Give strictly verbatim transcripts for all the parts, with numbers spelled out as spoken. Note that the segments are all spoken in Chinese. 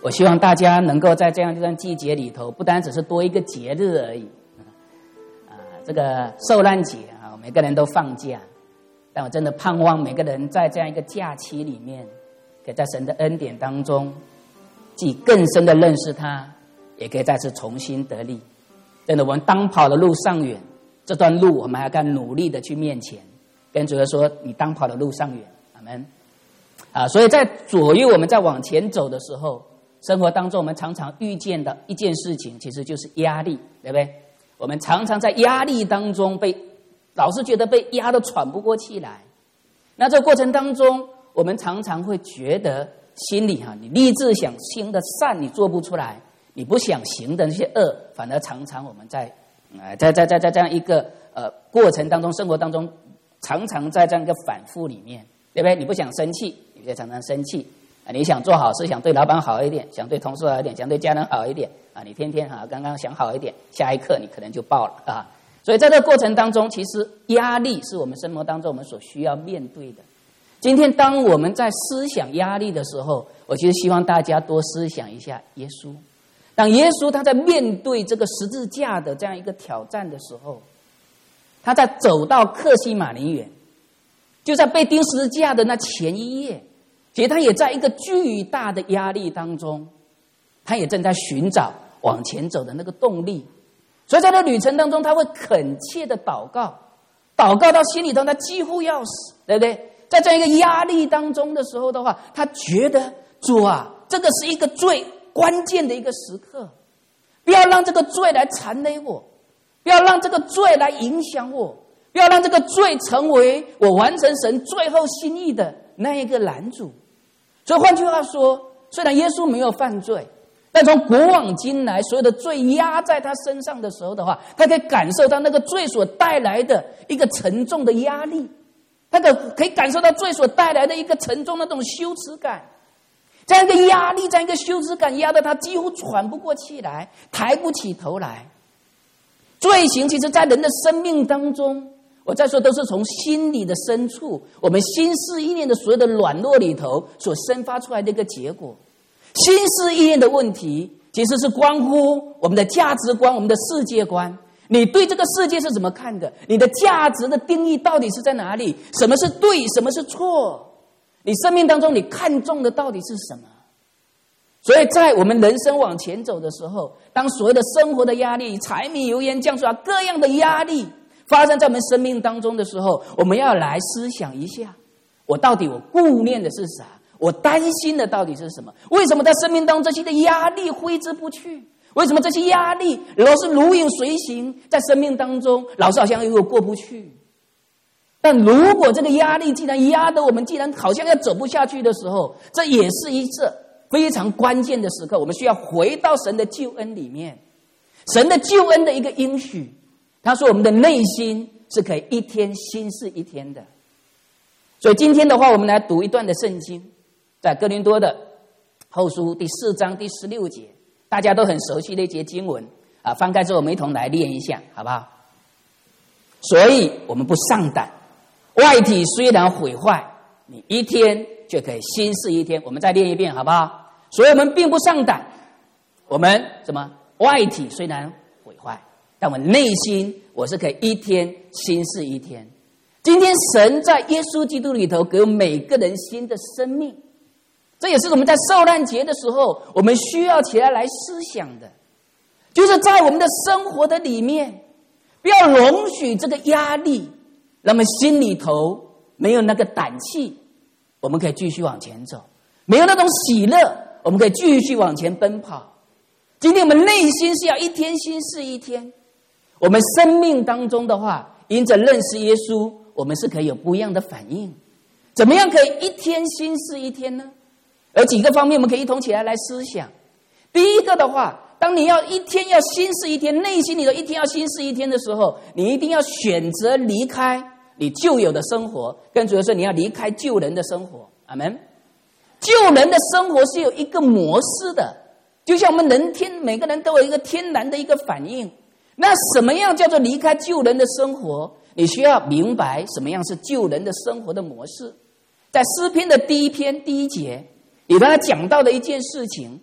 我希望大家能够在这样一段季节里头，不单只是多一个节日而已。啊，这个受难节啊，每个人都放假，但我真的盼望每个人在这样一个假期里面，可以在神的恩典当中，既更深的认识他，也可以再次重新得力。真的，我们当跑的路尚远，这段路我们还要更努力的去面前，跟主耶稣说：“你当跑的路尚远。”阿们。啊，所以在左右我们在往前走的时候，生活当中我们常常遇见的一件事情，其实就是压力，对不对？我们常常在压力当中被老是觉得被压得喘不过气来。那这个过程当中，我们常常会觉得心里哈，你立志想行的善你做不出来，你不想行的那些恶，反而常常我们在呃在在在在这样一个呃过程当中，生活当中常常在这样一个反复里面，对不对？你不想生气，你就常常生气。啊，你想做好事，想对老板好一点，想对同事好一点，想对家人好一点啊！你天天哈、啊，刚刚想好一点，下一刻你可能就爆了啊！所以在这个过程当中，其实压力是我们生活当中我们所需要面对的。今天当我们在思想压力的时候，我其实希望大家多思想一下耶稣。当耶稣他在面对这个十字架的这样一个挑战的时候，他在走到客西马尼园，就在被钉十字架的那前一夜。其实他也在一个巨大的压力当中，他也正在寻找往前走的那个动力。所以在这旅程当中，他会恳切的祷告，祷告到心里头他几乎要死，对不对？在这样一个压力当中的时候的话，他觉得主啊，这个是一个最关键的一个时刻，不要让这个罪来缠累我，不要让这个罪来影响我，不要让这个罪成为我完成神最后心意的那一个拦阻。所以换句话说，虽然耶稣没有犯罪，但从古往今来所有的罪压在他身上的时候的话，他可以感受到那个罪所带来的一个沉重的压力，他可可以感受到罪所带来的一个沉重的那种羞耻感。这样一个压力，这样一个羞耻感压得他几乎喘不过气来，抬不起头来。罪行其实在人的生命当中，我再说都是从心里的深处，我们心思意念的所有的软弱里头所生发出来的一个结果。心思意念的问题其实是关乎我们的价值观，我们的世界观。你对这个世界是怎么看的？你的价值的定义到底是在哪里？什么是对，什么是错？你生命当中你看重的到底是什么？所以在我们人生往前走的时候，当所有的生活的压力，柴米油盐酱醋啊，各样的压力发生在我们生命当中的时候，我们要来思想一下，我到底我顾念的是啥？我担心的到底是什么？为什么在生命当中这些的压力挥之不去？为什么这些压力老是如影随形，在生命当中老是好像又过不去？但如果这个压力既然压得我们既然好像要走不下去的时候，这也是一次非常关键的时刻，我们需要回到神的救恩里面。神的救恩的一个应许，他说我们的内心是可以一天新似一天的。所以今天的话，我们来读一段的圣经，在哥林多的后书第四章第十六节，大家都很熟悉的一节经文啊，翻开之后我们一同来念一下，好不好？所以我们不上胆，外体虽然毁坏，你一天却可以新似一天。我们再念一遍好不好？所以我们并不上胆，我们什么？外体虽然毁坏，但我内心我是可以一天新似一天。今天神在耶稣基督里头给每个人新的生命，这也是我们在受难节的时候我们需要起来来思想的，就是在我们的生活的里面，不要容许这个压力让我们心里头没有那个胆气，我们可以继续往前走，没有那种喜乐，我们可以继续往前奔跑。今天我们内心是要一天新似一天，我们生命当中的话，因着认识耶稣，我们是可以有不一样的反应。怎么样可以一天新似一天呢？有几个方面我们可以一同起来来思想。第一个的话，当你要一天要新似一天，内心里头一天要新似一天的时候，你一定要选择离开你旧有的生活，更主要是你要离开旧人的生活。阿们。旧人的生活是有一个模式的，就像我们人天每个人都有一个天然的一个反应。那什么样叫做离开旧人的生活？你需要明白什么样是旧人的生活的模式。在诗篇的第一篇第一节里头，他讲到的一件事情，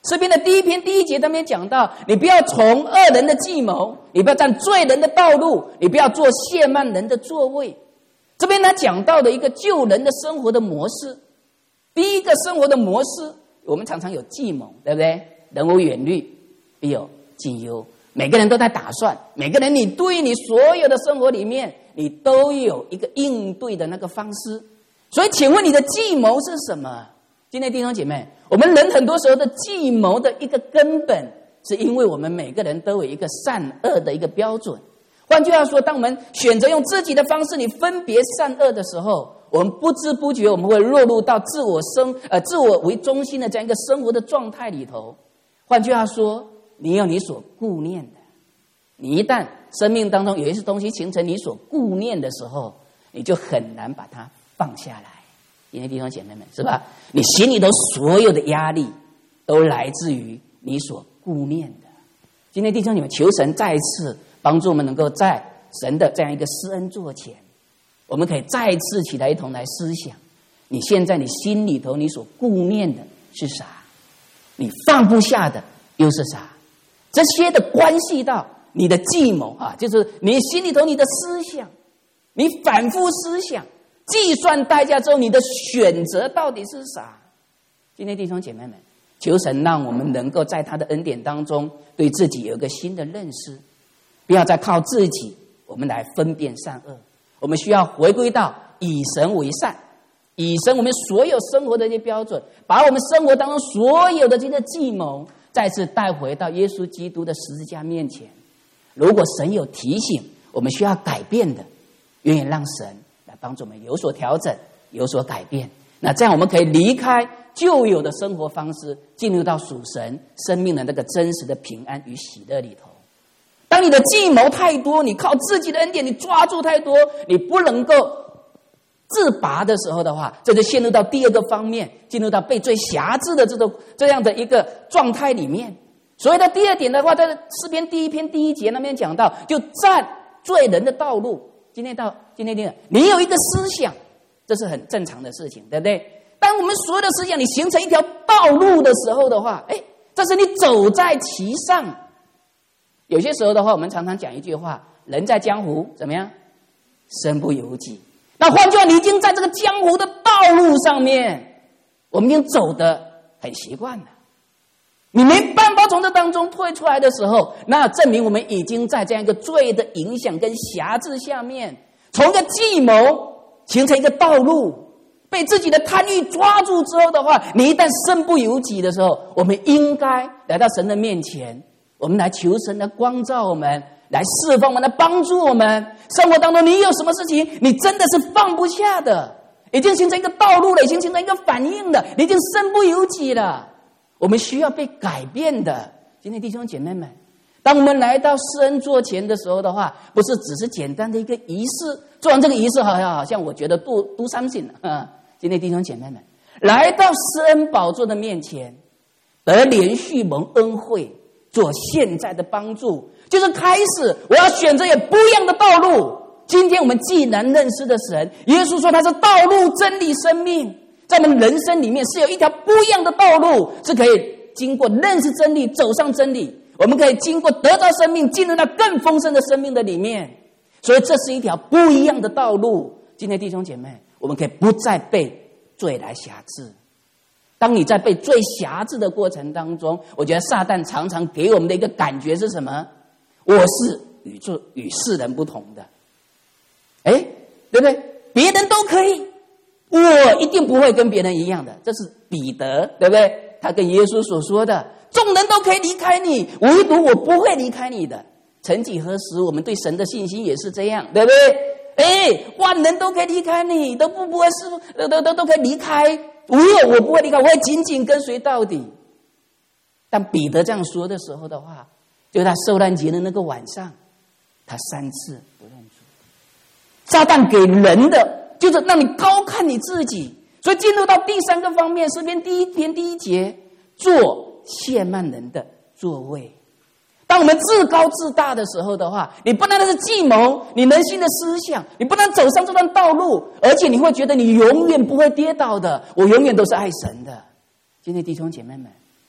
诗篇的第一篇第一节他们讲到，你不要从恶人的计谋，你不要占罪人的道路，你不要做亵慢人的座位。这边他讲到的一个救人的生活的模式，第一个生活的模式，我们常常有计谋，对不对？人无远虑，必有近忧。每个人都在打算，每个人你对你所有的生活里面，你都有一个应对的那个方式。所以请问你的计谋是什么？今天弟兄姐妹，我们人很多时候的计谋的一个根本，是因为我们每个人都有一个善恶的一个标准。换句话说，当我们选择用自己的方式，你分别善恶的时候，我们不知不觉我们会落入到自我生呃自我为中心的这样一个生活的状态里头。换句话说，你有你所顾念的，你一旦生命当中有一些东西形成你所顾念的时候，你就很难把它放下来。因为弟兄姐妹们，是吧？你心里头所有的压力都来自于你所顾念的。今天弟兄你们，求神再一次帮助我们，能够在神的这样一个施恩座前，我们可以再次起来一同来思想，你现在你心里头你所顾念的是啥？你放不下的又是啥？这些的关系到你的计谋啊，就是你心里头你的思想，你反复思想，计算代价之后，你的选择到底是啥？今天弟兄姐妹们，求神让我们能够在他的恩典当中，对自己有一个新的认识，不要再靠自己我们来分辨善恶。我们需要回归到以神为善，以神我们所有生活的一些标准，把我们生活当中所有的这些计谋再次带回到耶稣基督的十字架面前。如果神有提醒我们需要改变的，愿意让神来帮助我们有所调整，有所改变。那这样我们可以离开旧有的生活方式，进入到属神生命的那个真实的平安与喜乐里头。当你的计谋太多，你靠自己的恩典你抓住太多，你不能够自拔的时候的话，这就陷入到第二个方面，进入到被最辖制的这种这样的一个状态里面。所谓的第二点的话，在诗篇第一篇第一节那边讲到，就占罪人的道路。今天到今天听，你有一个思想，这是很正常的事情，对不对？当我们所有的思想你形成一条道路的时候的话，哎，这是你走在其上。有些时候的话，我们常常讲一句话，人在江湖怎么样？身不由己。那换句话，你已经在这个江湖的道路上面，我们已经走得很习惯了。你没办法从这当中退出来的时候，那证明我们已经在这样一个罪的影响跟辖制下面，从一个计谋形成一个道路，被自己的贪欲抓住之后的话，你一旦身不由己的时候，我们应该来到神的面前，我们来求神来光照我们，来释放我们，来帮助我们。生活当中你有什么事情你真的是放不下的，已经形成一个道路了，已经形成一个反应了，你已经身不由己了，我们需要被改变的。今天弟兄姐妹们，当我们来到施恩座前的时候的话，不是只是简单的一个仪式，做完这个仪式好像好像我觉得 do do something 了。今天弟兄姐妹们，来到施恩宝座的面前，得连续蒙恩惠，做现在的帮助，就是开始我要选择有不一样的道路。今天我们既然认识的神，耶稣说他是道路真理生命，在我们人生里面是有一条不一样的道路，是可以经过认识真理走上真理，我们可以经过得到生命进入到更丰盛的生命的里面。所以这是一条不一样的道路。今天弟兄姐妹，我们可以不再被罪来辖制。当你在被罪辖制的过程当中，我觉得撒旦常常给我们的一个感觉是什么？我是与众与世人不同的，哎，对不对？别人都可以，我一定不会跟别人一样的。这是彼得，对不对？他跟耶稣所说的，众人都可以离开你，唯独我不会离开你的。曾几何时，我们对神的信心也是这样，对不对？哎，万人都可以离开你，都不不会是都都都都可以离开，唯有我不会离开，我会紧紧跟随到底。但彼得这样说的时候的话，就是他受难节的那个晚上，他三次不认主。撒旦给人的就是让你高看你自己，所以进入到第三个方面，诗篇第一篇第一节，做亵慢人的座位。当我们自高自大的时候的话，你不单单是计谋，你人心的思想，你不能走上这段道路，而且你会觉得你永远不会跌倒的，我永远都是爱神的。今天弟兄姐妹们，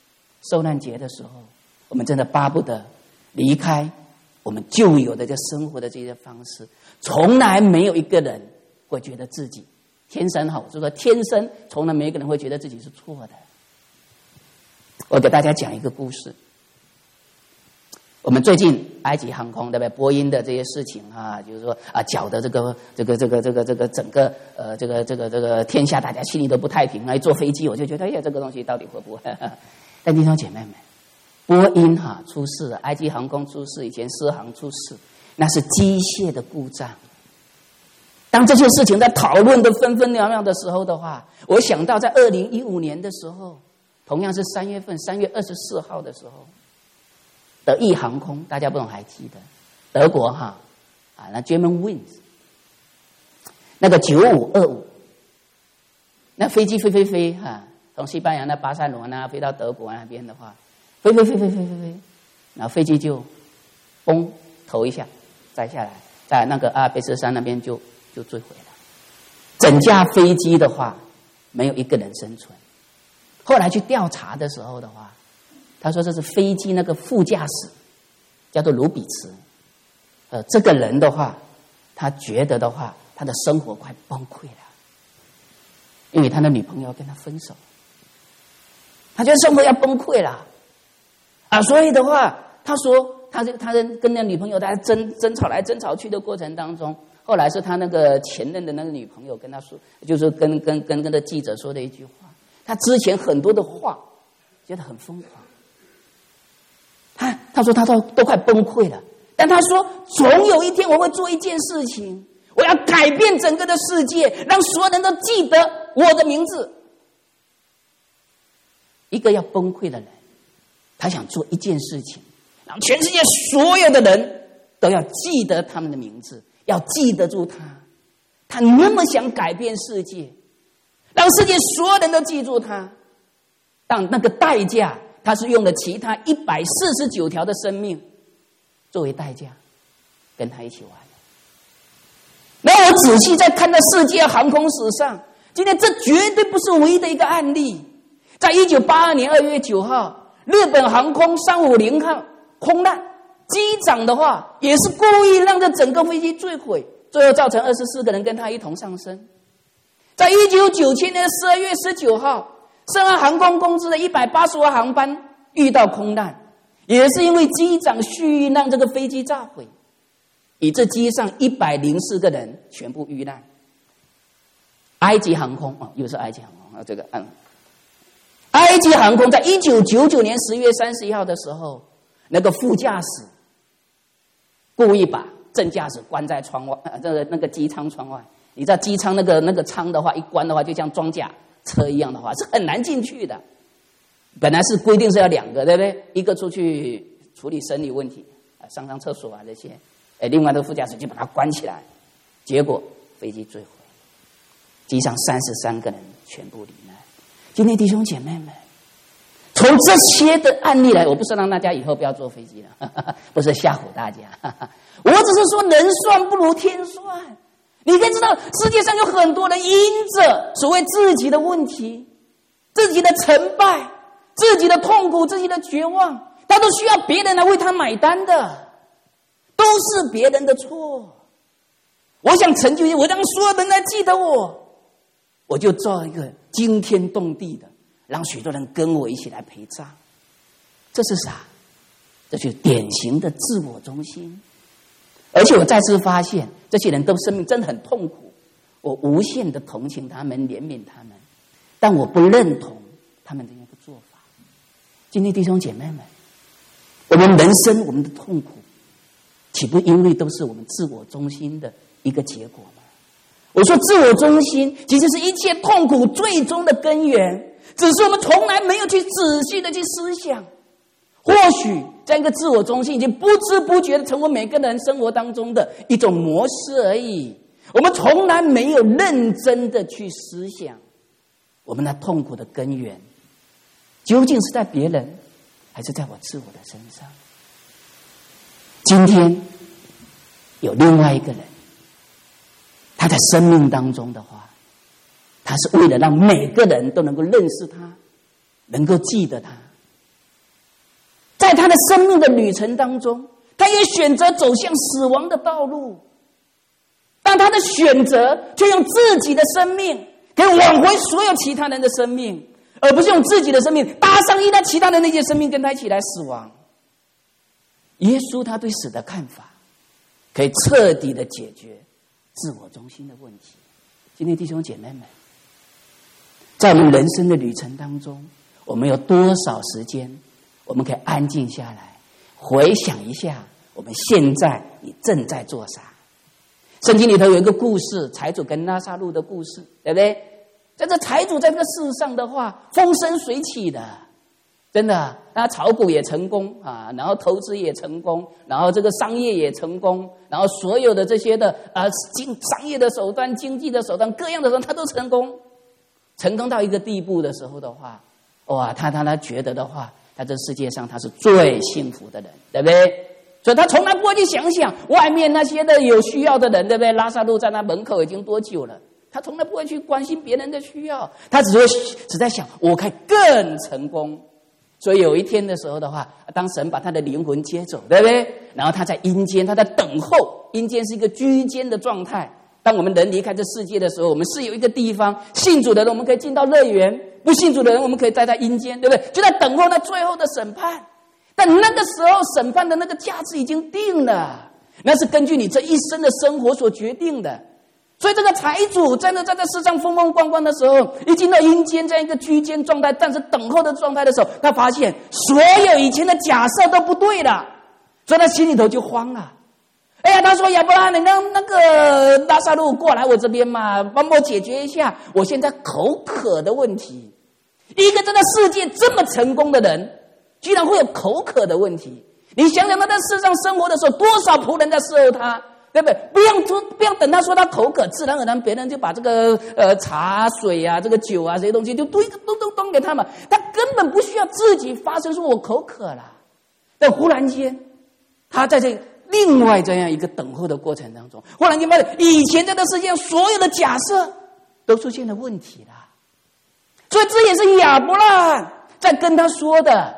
受难节的时候，我们真的巴不得离开我们旧有的这生活的这些方式。从来没有一个人会觉得自己天生好，就是说天生从来没有一个人会觉得自己是错的。我给大家讲一个故事。我们最近埃及航空对不对？波音的这些事情啊，就是说啊，搅的这个这个这个这个这个整个呃这个这个这个天下大家心里都不太平。一坐飞机我就觉得，哎呀，这个东西到底会不会？但弟兄姐妹们，波音哈、啊、出事了，埃及航空出事，以前狮航出事，那是机械的故障。当这些事情在讨论的纷纷渺渺的时候的话，我想到在二零一五年的时候，同样是三月份，三月二十四号的时候。德意航空，大家不懂还记得？德国哈啊，那 Germanwings 那个九五二五，那飞机飞飞飞哈，从西班牙那巴塞罗那飞到德国那边的话，飞飞飞飞飞飞飞，然后飞机就嘣头一下摘下来，在那个阿尔卑斯山那边就就坠毁了。整架飞机的话，没有一个人生存。后来去调查的时候的话，他说这是飞机那个副驾驶，叫做卢比茨。呃，这个人的话，他觉得的话，他的生活快崩溃了，因为他的女朋友跟他分手，他觉得生活要崩溃了啊！所以的话，他说他他跟那女朋友在争争吵来争吵去的过程当中，后来是他那个前任的那个女朋友跟他说，就是跟跟跟跟的记者说的一句话，他之前很多的话觉得很疯狂。他他说他都都快崩溃了，但他说总有一天我会做一件事情，我要改变整个的世界，让所有人都记得我的名字。一个要崩溃的人，他想做一件事情，让全世界所有的人都要记得他们的名字，要记得住他。他那么想改变世界，让世界所有人都记住他，但那个代价，他是用了其他一百四十九条的生命作为代价，跟他一起玩。那我仔细在看到世界航空史上，今天这绝对不是唯一的一个案例。在一九八二年二月九号，日本航空三五零号空难，机长的话也是故意让这整个飞机坠毁，最后造成二十四个人跟他一同丧生。在一九九七年十二月十九号，圣安航空公司的一百八十号航班遇到空难，也是因为机长蓄意让这个飞机炸毁，以致机上一百零四个人全部遇难。埃及航空哦，又是埃及航空啊，这个嗯，埃及航空在一九九九年十月三十一号的时候，那个副驾驶故意把正驾驶关在窗外，呃，这个那个机舱窗外。你知道机舱那个那个舱的话，一关的话，就像装甲车一样的话，是很难进去的。本来是规定是要两个，对不对？一个出去处理生理问题，啊，上上厕所啊这些，哎，另外的副驾驶就把它关起来，结果飞机坠毁，机上三十三个人全部罹难。今天弟兄姐妹们，从这些的案例来，我不是让大家以后不要坐飞机了，呵呵，不是吓唬大家，呵呵，我只是说人算不如天算。你可以知道，世界上有很多人因着所谓自己的问题、自己的成败、自己的痛苦、自己的绝望，他都需要别人来为他买单的，都是别人的错。我想成就，我让所有人来记得我，我就做一个惊天动地的，让许多人跟我一起来陪葬。这是啥？这就是典型的自我中心。而且我再次发现，这些人都生命真的很痛苦，我无限的同情他们，怜悯他们，但我不认同他们的那个做法。今天弟兄姐妹们，我们人生我们的痛苦，岂不因为都是我们自我中心的一个结果吗？我说自我中心其实是一切痛苦最终的根源，只是我们从来没有去仔细的去思想。或许这样一个自我中心已经不知不觉的成为每个人生活当中的一种模式而已。我们从来没有认真的去思想，我们那痛苦的根源究竟是在别人，还是在我自我的身上？今天有另外一个人，他在生命当中的话，他是为了让每个人都能够认识他，能够记得他， 他的生命的旅程当中，他也选择走向死亡的道路，但他的选择却用自己的生命可以挽回所有其他人的生命，而不是用自己的生命搭上一他其他的那些生命跟他一起来死亡。耶稣他对死的看法可以彻底的解决自我中心的问题。今天弟兄姐妹们，在我们人生的旅程当中，我们有多少时间我们可以安静下来回想一下我们现在你正在做啥？圣经里头有一个故事，财主跟拉撒路的故事，对不对？在这财主在这个世上的话，风生水起的，真的，他炒股也成功啊，然后投资也成功，然后这个商业也成功，然后所有的这些的呃经商业的手段、经济的手段、各样的手段，他都成功。成功到一个地步的时候的话，哇，他他他觉得的话，他这世界上他是最幸福的人，对不对？所以他从来不会去想想外面那些的有需要的人，对不对？拉撒路在那门口已经多久了？他从来不会去关心别人的需要，他只会只在想我可以更成功。所以有一天的时候的话，当神把他的灵魂接走，对不对？然后他在阴间，他在等候。阴间是一个居间的状态。当我们人离开这世界的时候，我们是有一个地方，信主的人我们可以进到乐园，不信主的人我们可以待在阴间，对不对？就在等候那最后的审判。但那个时候审判的那个价值已经定了，那是根据你这一生的生活所决定的。所以这个财主在那在这世上风风光光的时候，一进到阴间这样一个居间状态，但是等候的状态的时候，他发现所有以前的假设都不对了，所以他心里头就慌了。哎呀，他说亚伯拉罕，你让那个拉撒路过来我这边嘛，帮我解决一下我现在口渴的问题。一个这个世界这么成功的人，居然会有口渴的问题。你想想他在世上生活的时候，多少仆人在伺候他，对不对？不要说，不要等他说他口渴，自然而然别人就把这个呃茶水啊、这个酒啊这些东西就都都都端给他们，他根本不需要自己发声说我口渴了。但忽然间，他在这另外这样一个等候的过程当中，忽然间发现以前在这世界上所有的假设都出现了问题了。所以这也是亚伯拉罕在跟他说的。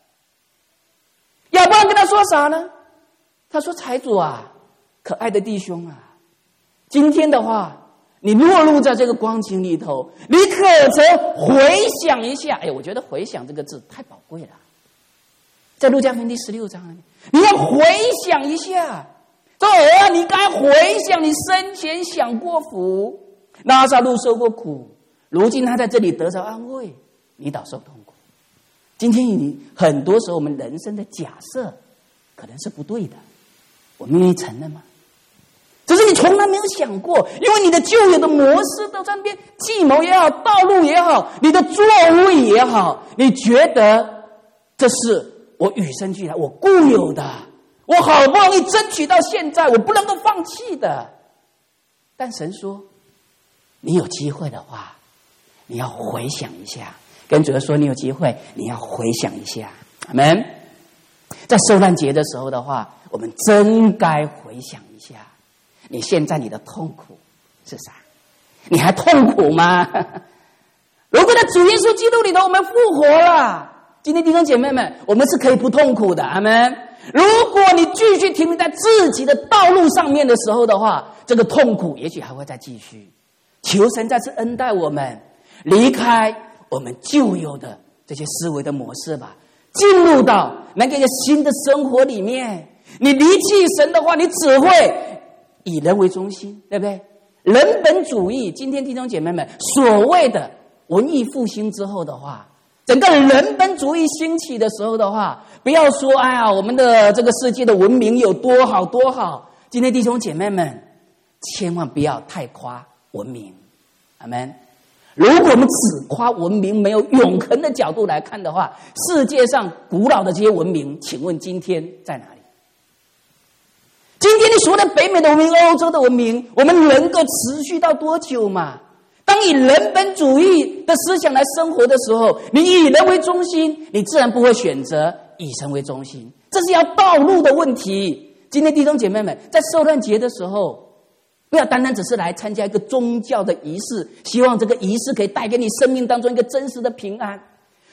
亚伯拉罕跟他说啥呢？他说：“财主啊，可爱的弟兄啊，今天的话，你落入在这个光景里头，你可曾回想一下？”哎，我觉得“回想”这个字太宝贵了，在路加福音第十六章里面，你要回想一下。说儿啊，你该回想你生前享过福，拉撒路受过苦，如今他在这里得着安慰，你倒受痛苦。今天你很多时候我们人生的假设可能是不对的，我们愿意承认吗？只是你从来没有想过，因为你的旧有的模式都在那边，计谋也好，道路也好，你的作为也好，你觉得这是我与生俱来，我固有的，我好不容易争取到现在，我不能够放弃的。但神说，你有机会的话，你要回想一下，跟主说你有机会，你要回想一下。阿们。在受难节的时候的话，我们真该回想一下，你现在你的痛苦是啥？你还痛苦吗？如果在主耶稣基督里头我们复活了，今天弟兄姐妹们，我们是可以不痛苦的。阿们。如果你继续停留在自己的道路上面的时候的话，这个痛苦也许还会再继续。求神再次恩待我们，离开我们旧有的这些思维的模式吧，进入到那个新的生活里面。你离弃神的话，你只会以人为中心，对不对？人本主义，今天弟兄姐妹们，所谓的文艺复兴之后的话，整个人本主义兴起的时候的话，不要说哎呀，我们的这个世界的文明有多好多好。今天弟兄姐妹们，千万不要太夸文明。阿们。如果我们只夸文明，没有永恒的角度来看的话，世界上古老的这些文明，请问今天在哪里？今天你所谓的北美的文明、欧洲的文明，我们能够持续到多久嘛？当以人本主义的思想来生活的时候，你以人为中心，你自然不会选择以神为中心，这是要道路的问题。今天弟兄姐妹们，在受难节的时候，不要单单只是来参加一个宗教的仪式，希望这个仪式可以带给你生命当中一个真实的平安。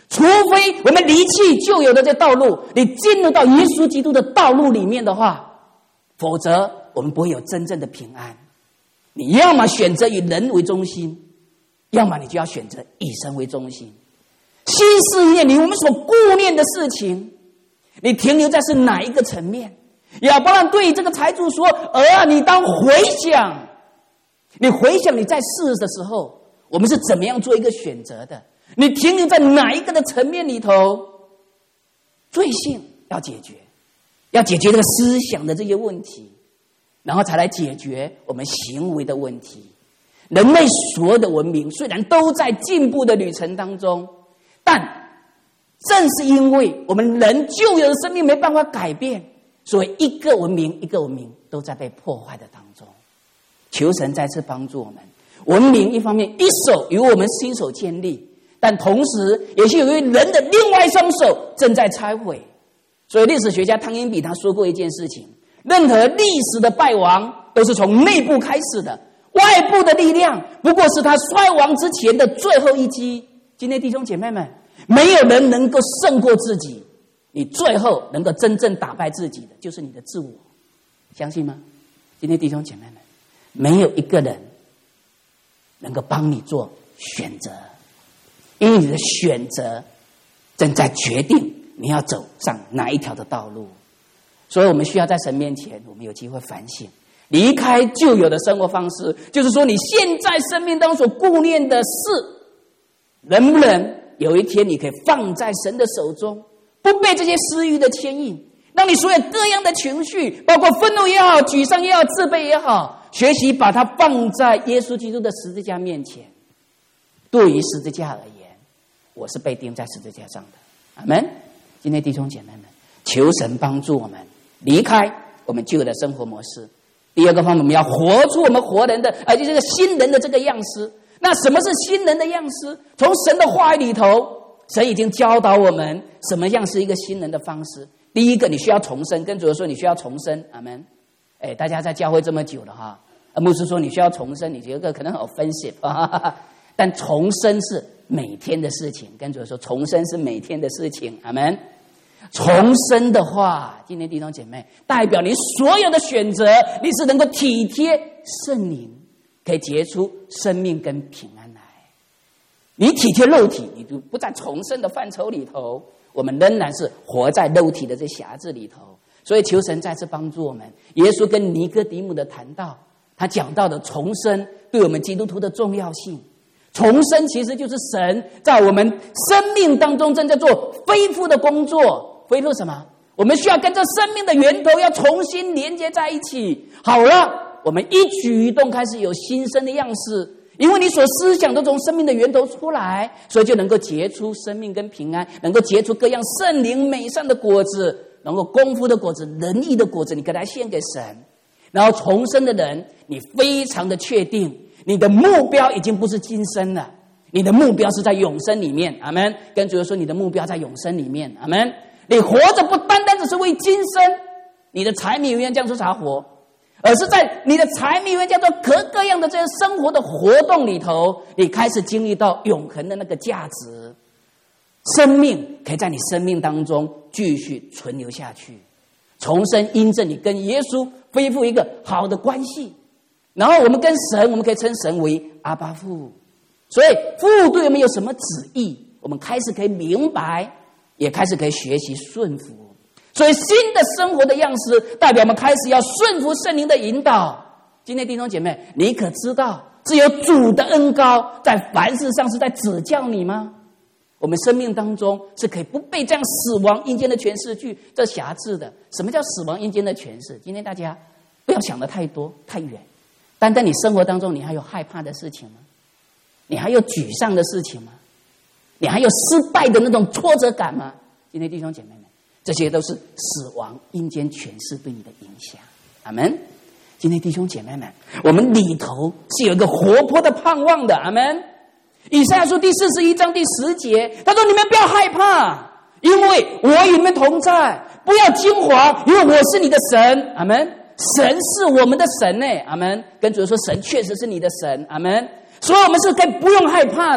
除非我们离弃旧有的这道路，你进入到耶稣基督的道路里面的话，否则我们不会有真正的平安。你要么选择以人为中心，要么你就要选择以神为中心。心思念你我们所顾念的事情，你停留在是哪一个层面？亚伯兰对这个财主说：儿啊，你当回想，你回想你在世的时候，我们是怎么样做一个选择的？你停留在哪一个的层面里头？罪性要解决，要解决这个思想的这些问题，然后才来解决我们行为的问题。人类所有的文明虽然都在进步的旅程当中，但正是因为我们人旧有的生命没办法改变，所以一个文明一个文明都在被破坏的当中。求神再次帮助我们，文明一方面一手由我们亲手建立，但同时也是由于人的另外一双手正在拆毁。所以历史学家汤因比他说过一件事情：任何历史的败亡都是从内部开始的，外部的力量不过是他衰亡之前的最后一击。今天弟兄姐妹们，没有人能够胜过自己，你最后能够真正打败自己的就是你的自我，相信吗？今天弟兄姐妹们，没有一个人能够帮你做选择，因为你的选择正在决定你要走上哪一条的道路。所以我们需要在神面前，我们有机会反省，离开旧有的生活方式，就是说你现在生命当中所顾念的事，能不能有一天你可以放在神的手中，不被这些私欲的牵引，让你所有各样的情绪，包括愤怒也好，沮丧也好，自卑也好，学习把它放在耶稣基督的十字架面前。对于十字架而言，我是被钉在十字架上的。阿们。今天弟兄姐妹们，求神帮助我们离开我们旧有的生活模式。第二个方面，我们要活出我们活人的，而且这个新人的这个样式。那什么是新人的样式？从神的话语里头，神已经教导我们什么样是一个新人的方式。第一个，你需要重生，跟主耶稣说你需要重生。阿们。哎，大家在教会这么久了哈，牧师说你需要重生，你觉得可能很 offensive 啊，但重生是每天的事情，跟主耶稣说重生是每天的事情。阿们。重生的话，今天弟兄姐妹，代表你所有的选择，你是能够体贴圣灵，可以结出生命跟平安来。你体贴肉体，你就不在重生的范畴里头，我们仍然是活在肉体的这匣子里头。所以求神再次帮助我们。耶稣跟尼哥底母的谈到，他讲到的重生对我们基督徒的重要性。重生其实就是神在我们生命当中正在做恢复的工作。恢复什么？我们需要跟这生命的源头要重新连接在一起。好了，我们一举一动开始有新生的样式，因为你所思想都从生命的源头出来，所以就能够结出生命跟平安，能够结出各样圣灵美善的果子，能够功夫的果子，仁义的果子，你给它献给神。然后重生的人，你非常的确定你的目标已经不是今生了，你的目标是在永生里面。阿们。跟主耶稣说你的目标在永生里面。阿们。你活着不单单只是为今生，你的柴米油盐酱醋茶活，而是在你的柴米油盐酱醋各各样的这些生活的活动里头，你开始经历到永恒的那个价值，生命可以在你生命当中继续存留下去。重生因着你跟耶稣恢复一个好的关系，然后我们跟神，我们可以称神为阿爸父。所以父对我们有什么旨意，我们开始可以明白，也开始可以学习顺服。所以新的生活的样式代表我们开始要顺服圣灵的引导。今天弟兄姐妹，你可知道只有主的恩膏在凡事上是在指教你吗？我们生命当中是可以不被这样死亡阴间的权势去这辖制的。什么叫死亡阴间的权势？今天大家不要想得太多太远，单单你生活当中你还有害怕的事情吗？你还有沮丧的事情吗？你还有失败的那种挫折感吗？今天弟兄姐妹们，这些都是死亡阴间权势对你的影响。阿们。今天弟兄姐妹们，我们里头是有一个活泼的盼望的。阿们。以赛亚书第四十一章第十节，他说：“你们不要害怕，因为我与你们同在；不要惊惶，因为我是你的神。”阿们。神是我们的神呢。阿们。跟主说，神确实是你的神。阿们。所以我们是可以不用害怕的。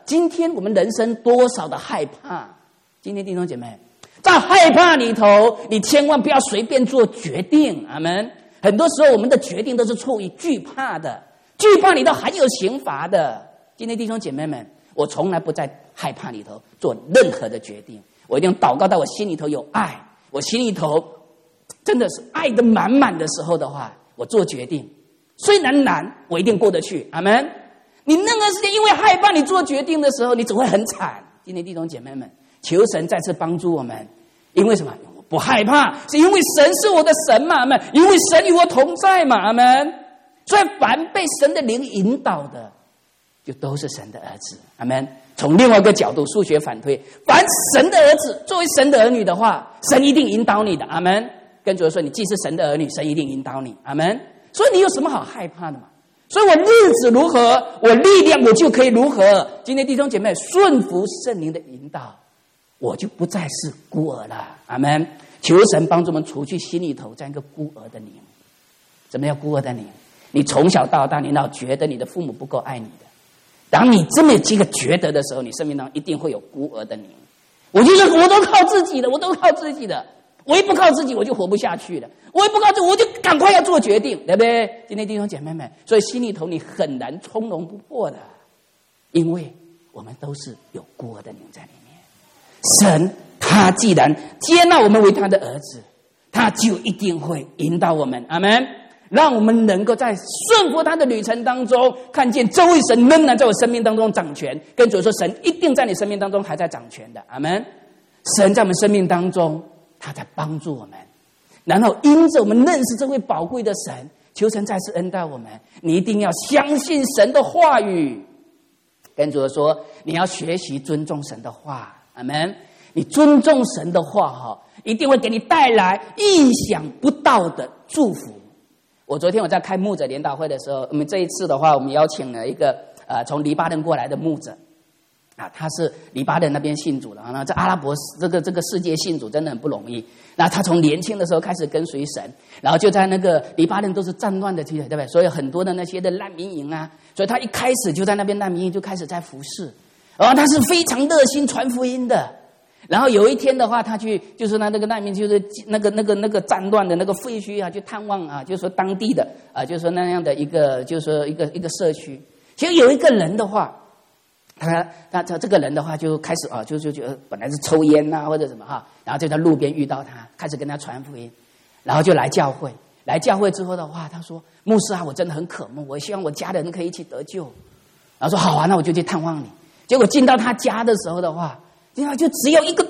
今天我们人生多少的害怕？今天弟兄姐妹，在害怕里头，你千万不要随便做决定。阿们。很多时候我们的决定都是出于惧怕的，惧怕里头含有刑罚的。今天弟兄姐妹们，我从来不在害怕里头做任何的决定，我一定祷告到我心里头有爱，我心里头真的是爱的满满的时候的话，我做决定，虽然难，我一定过得去。阿们。你任何时间因为害怕你做决定的时候，你只会很惨。今天弟兄姐妹们，求神再次帮助我们，因为什么？我不害怕，是因为神是我的神嘛，阿们。因为神与我同在嘛，阿们。所以凡被神的灵引导的，就都是神的儿子。阿们。从另外一个角度，数学反推，凡神的儿子作为神的儿女的话，神一定引导你的。阿们。跟主说，你既是神的儿女，神一定引导你。阿们。所以你有什么好害怕的嘛？所以我日子如何，我力量我就可以如何。今天弟兄姐妹，顺服圣灵的引导，我就不再是孤儿了。阿们。求神帮助我们除去心里头这样一个孤儿的灵。怎么叫孤儿的灵？你从小到大，你老觉得你的父母不够爱你的。当你这么几个觉得的时候，你生命当中一定会有孤儿的灵。我就说我都靠自己的，我都靠自己的，我一不靠自己我就活不下去了，我一不靠自己我就赶快要做决定，对不对？今天弟兄姐妹们，所以心里头你很难从容不迫的，因为我们都是有孤儿的灵在里面。神他既然接纳我们为他的儿子，他就一定会引导我们。阿们。让我们能够在顺服他的旅程当中，看见这位神仍然在我生命当中掌权。跟主说，神一定在你生命当中还在掌权的。阿们。神在我们生命当中，他在帮助我们。然后因着我们认识这位宝贵的神，求神再次恩待我们。你一定要相信神的话语。跟主说，你要学习尊重神的话。阿们。你尊重神的话哈，一定会给你带来意想不到的祝福。我昨天我在开牧者联导会的时候，我们这一次的话，我们邀请了一个呃从黎巴嫩过来的牧者，啊，他是黎巴嫩那边信主的啊，那在阿拉伯这个这个世界信主真的很不容易。那他从年轻的时候开始跟随神，然后就在那个黎巴嫩都是战乱的地方，对不对？所以很多的那些的难民营啊，所以他一开始就在那边难民营就开始在服侍，然后他是非常热心传福音的。然后有一天的话，他去就是那那个难民，就是那个那个那个战乱的那个废墟啊，去探望啊，就是说当地的啊，就是说那样的一个，就是说一个一个社区。其实有一个人的话，他他他这个人的话就开始啊，就就就本来是抽烟呐、啊、或者什么哈，然后就在路边遇到他，开始跟他传福音，然后就来教会。来教会之后的话，他说：“牧师啊，我真的很渴慕，我希望我家人可以一起得救。”然后说：“好啊，那我就去探望你。”结果进到他家的时候的话，因为就只有一个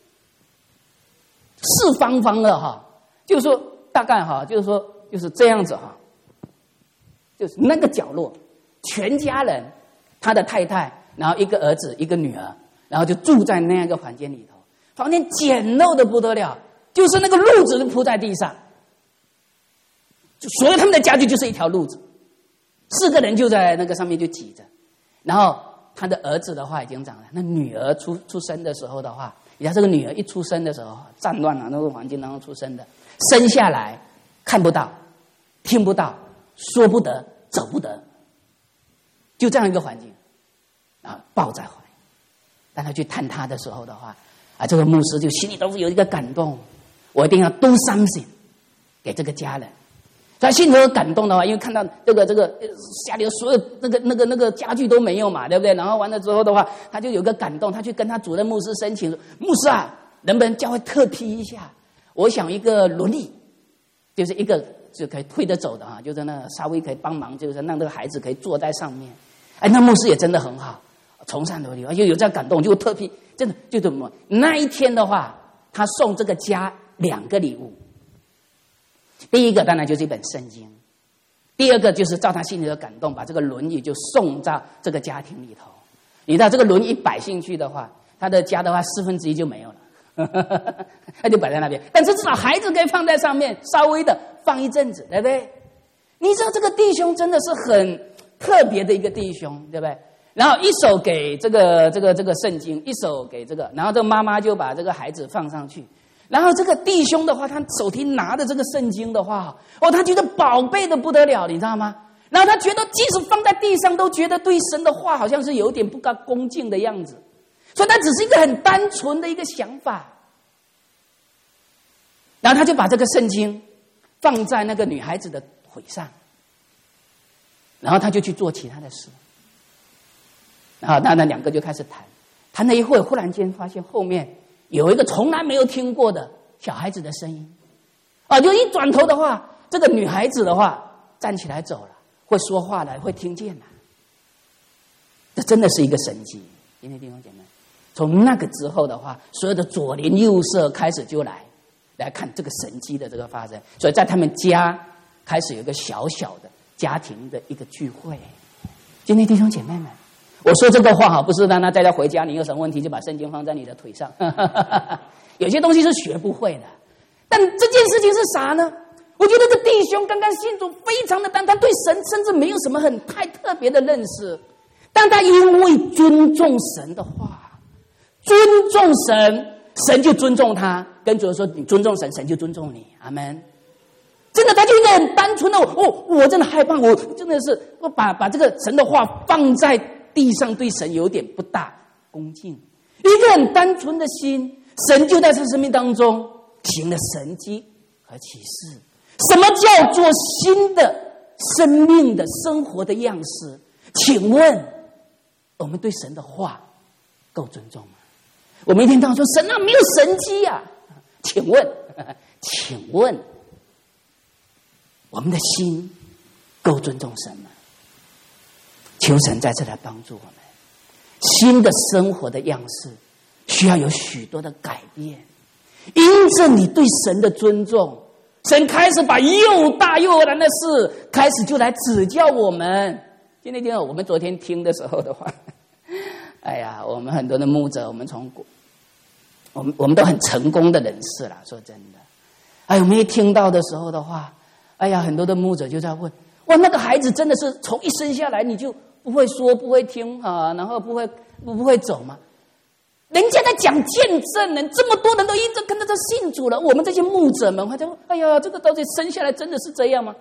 四方方的哈，就是说大概哈，就是说就是这样子哈，就是那个角落，全家人，他的太太，然后一个儿子一个女儿，然后就住在那样一个房间里头，房间简陋的不得了，就是那个褥子铺在地上，就所有他们的家具就是一条褥子，四个人就在那个上面就挤着，然后。他的儿子的话已经长了，那女儿出出生的时候的话，你看这个女儿一出生的时候，战乱啊那个环境当中出生的，生下来看不到、听不到、说不得、走不得，就这样一个环境啊，抱在怀里。当他去探他的时候的话，啊，这个牧师就心里都有一个感动，我一定要 do something 给这个家人。他心里有感动的话，因为看到这个这个家里所有那个那个那个家具都没有嘛，对不对？然后完了之后的话，他就有个感动，他去跟他主任牧师申请说：“牧师啊，能不能教会特批一下？我想一个轮椅，就是一个就可以推得走的哈，就是那稍微可以帮忙，就是让那个孩子可以坐在上面。”哎，那牧师也真的很好，从善如流，又有这样感动，就特批，真的就怎么那一天的话，他送这个家两个礼物。第一个当然就是一本圣经，第二个就是照他心里的感动，把这个轮椅就送到这个家庭里头。你知道这个轮椅摆进去的话，他的家的话四分之一就没有了，他就摆在那边。但是至少孩子可以放在上面，稍微的放一阵子，对不对？你知道这个弟兄真的是很特别的一个弟兄，对不对？然后一手给这个这个这个圣经，一手给这个，然后这个妈妈就把这个孩子放上去。然后这个弟兄的话，他手提拿着这个圣经的话，哦，他觉得宝贝的不得了，你知道吗？ 然后他觉得即使放在地上都觉得对神的话好像是有点不够恭敬的样子，所以他只是一个很单纯的一个想法。然后他就把这个圣经放在那个女孩子的腿上，然后他就去做其他的事。然后那那两个就开始谈，谈了一会，忽然间发现后面有一个从来没有听过的小孩子的声音，啊，就一转头的话，这个女孩子的话站起来走了，会说话了，会听见了。这真的是一个神迹，今天弟兄姐妹，从那个之后的话，所有的左邻右舍开始就来来看这个神迹的这个发生，所以在他们家开始有一个小小的家庭的一个聚会。今天弟兄姐妹们，我说这个话哈，不是让他大家回家你有什么问题就把圣经放在你的腿上，有些东西是学不会的。但这件事情是啥呢？我觉得这弟兄刚刚信主非常的单单，对神甚至没有什么很太特别的认识，但他因为尊重神的话，尊重神，神就尊重他，跟主说你尊重神，神就尊重你，阿们。真的，他就一个很单纯的，哦，我真的害怕，我真的是我把把这个神的话放在地上，对神有点不大恭敬，一个很单纯的心，神就在他生命当中行了神迹和启示。什么叫做新的生命的生活的样式？请问我们对神的话够尊重吗？我们一天到晚说神啊没有神迹啊，请问请问我们的心够尊重神吗？求神在这来帮助我们。新的生活的样式需要有许多的改变，因着你对神的尊重，神开始把又大又难的事开始就来指教我们。今天听我们昨天听的时候的话，哎呀，我们很多的牧者，我们从我们我们都很成功的人士啦，说真的，哎，我们一听到的时候的话，哎呀，很多的牧者就在问，哇，那个孩子真的是从一生下来你就不会说不会听啊，然后不会不不会走吗？人家在讲见证呢，这么多人都因着跟着他信主了，我们这些牧者们还在问，哎呀，这个到底生下来真的是这样吗？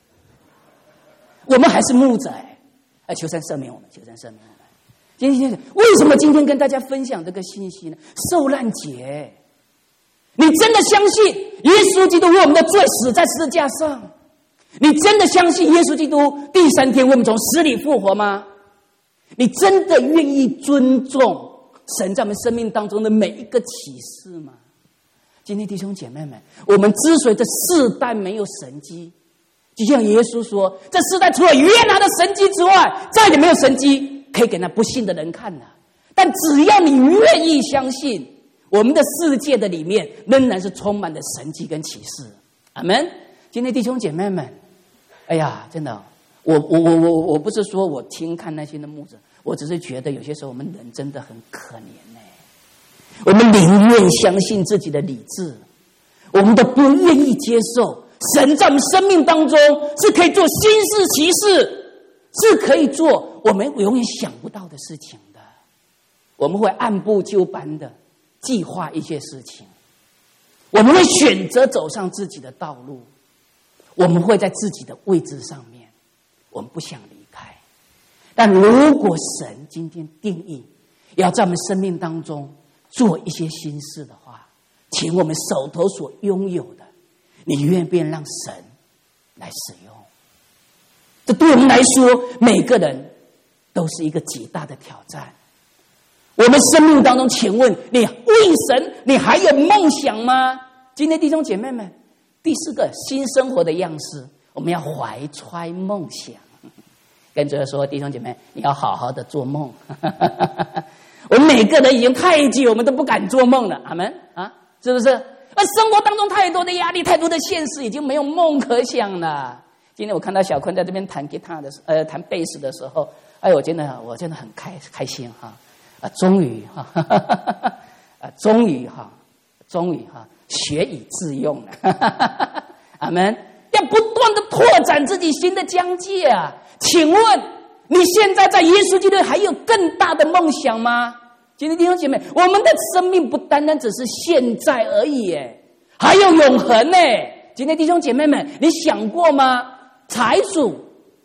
我们还是牧者哎，哎，求神赦免我们，求神赦免我们。今天为什么今天跟大家分享这个信息呢？受难节，你真的相信耶稣基督为我们的罪死在十字架上？你真的相信耶稣基督第三天为我们从死里复活吗？你真的愿意尊重神在我们生命当中的每一个启示吗？今天弟兄姐妹们，我们之所以这世代没有神迹，就像耶稣说，这世代除了约拿的神迹之外，再也没有神迹可以给那不信的人看了。但只要你愿意相信，我们的世界的里面仍然是充满了神迹跟启示。阿们。今天弟兄姐妹们，哎呀，真的，我我我我我不是说我听看那些的牧者，我只是觉得有些时候我们人真的很可怜呢。我们宁愿相信自己的理智，我们都不愿意接受神在我们生命当中是可以做新事奇事，是可以做我们永远想不到的事情的。我们会按部就班的计划一些事情，我们会选择走上自己的道路，我们会在自己的位置上面，我们不想离开。但如果神今天定义要在我们生命当中做一些新事的话，请我们手头所拥有的，你愿不愿意让神来使用？这对我们来说，每个人都是一个极大的挑战。我们生命当中，请问你为神，你还有梦想吗？今天弟兄姐妹们，第四个新生活的样式，我们要怀揣梦想。跟着说，弟兄姐妹，你要好好的做梦。我们每个人已经太久，我们都不敢做梦了，阿们啊，是不是？而生活当中太多的压力，太多的现实，已经没有梦可想了。今天我看到小坤在这边弹吉他的时候，呃，弹贝斯的时候，哎，我真的，我真的很开开心哈。啊，终于哈，啊，终于哈，终于哈，学以致用了，阿们！要不断的拓展自己新的疆界啊！请问你现在在耶稣基督还有更大的梦想吗？今天弟兄姐妹，我们的生命不单单只是现在而已，哎，还有永恒呢！今天弟兄姐妹们，你想过吗？财主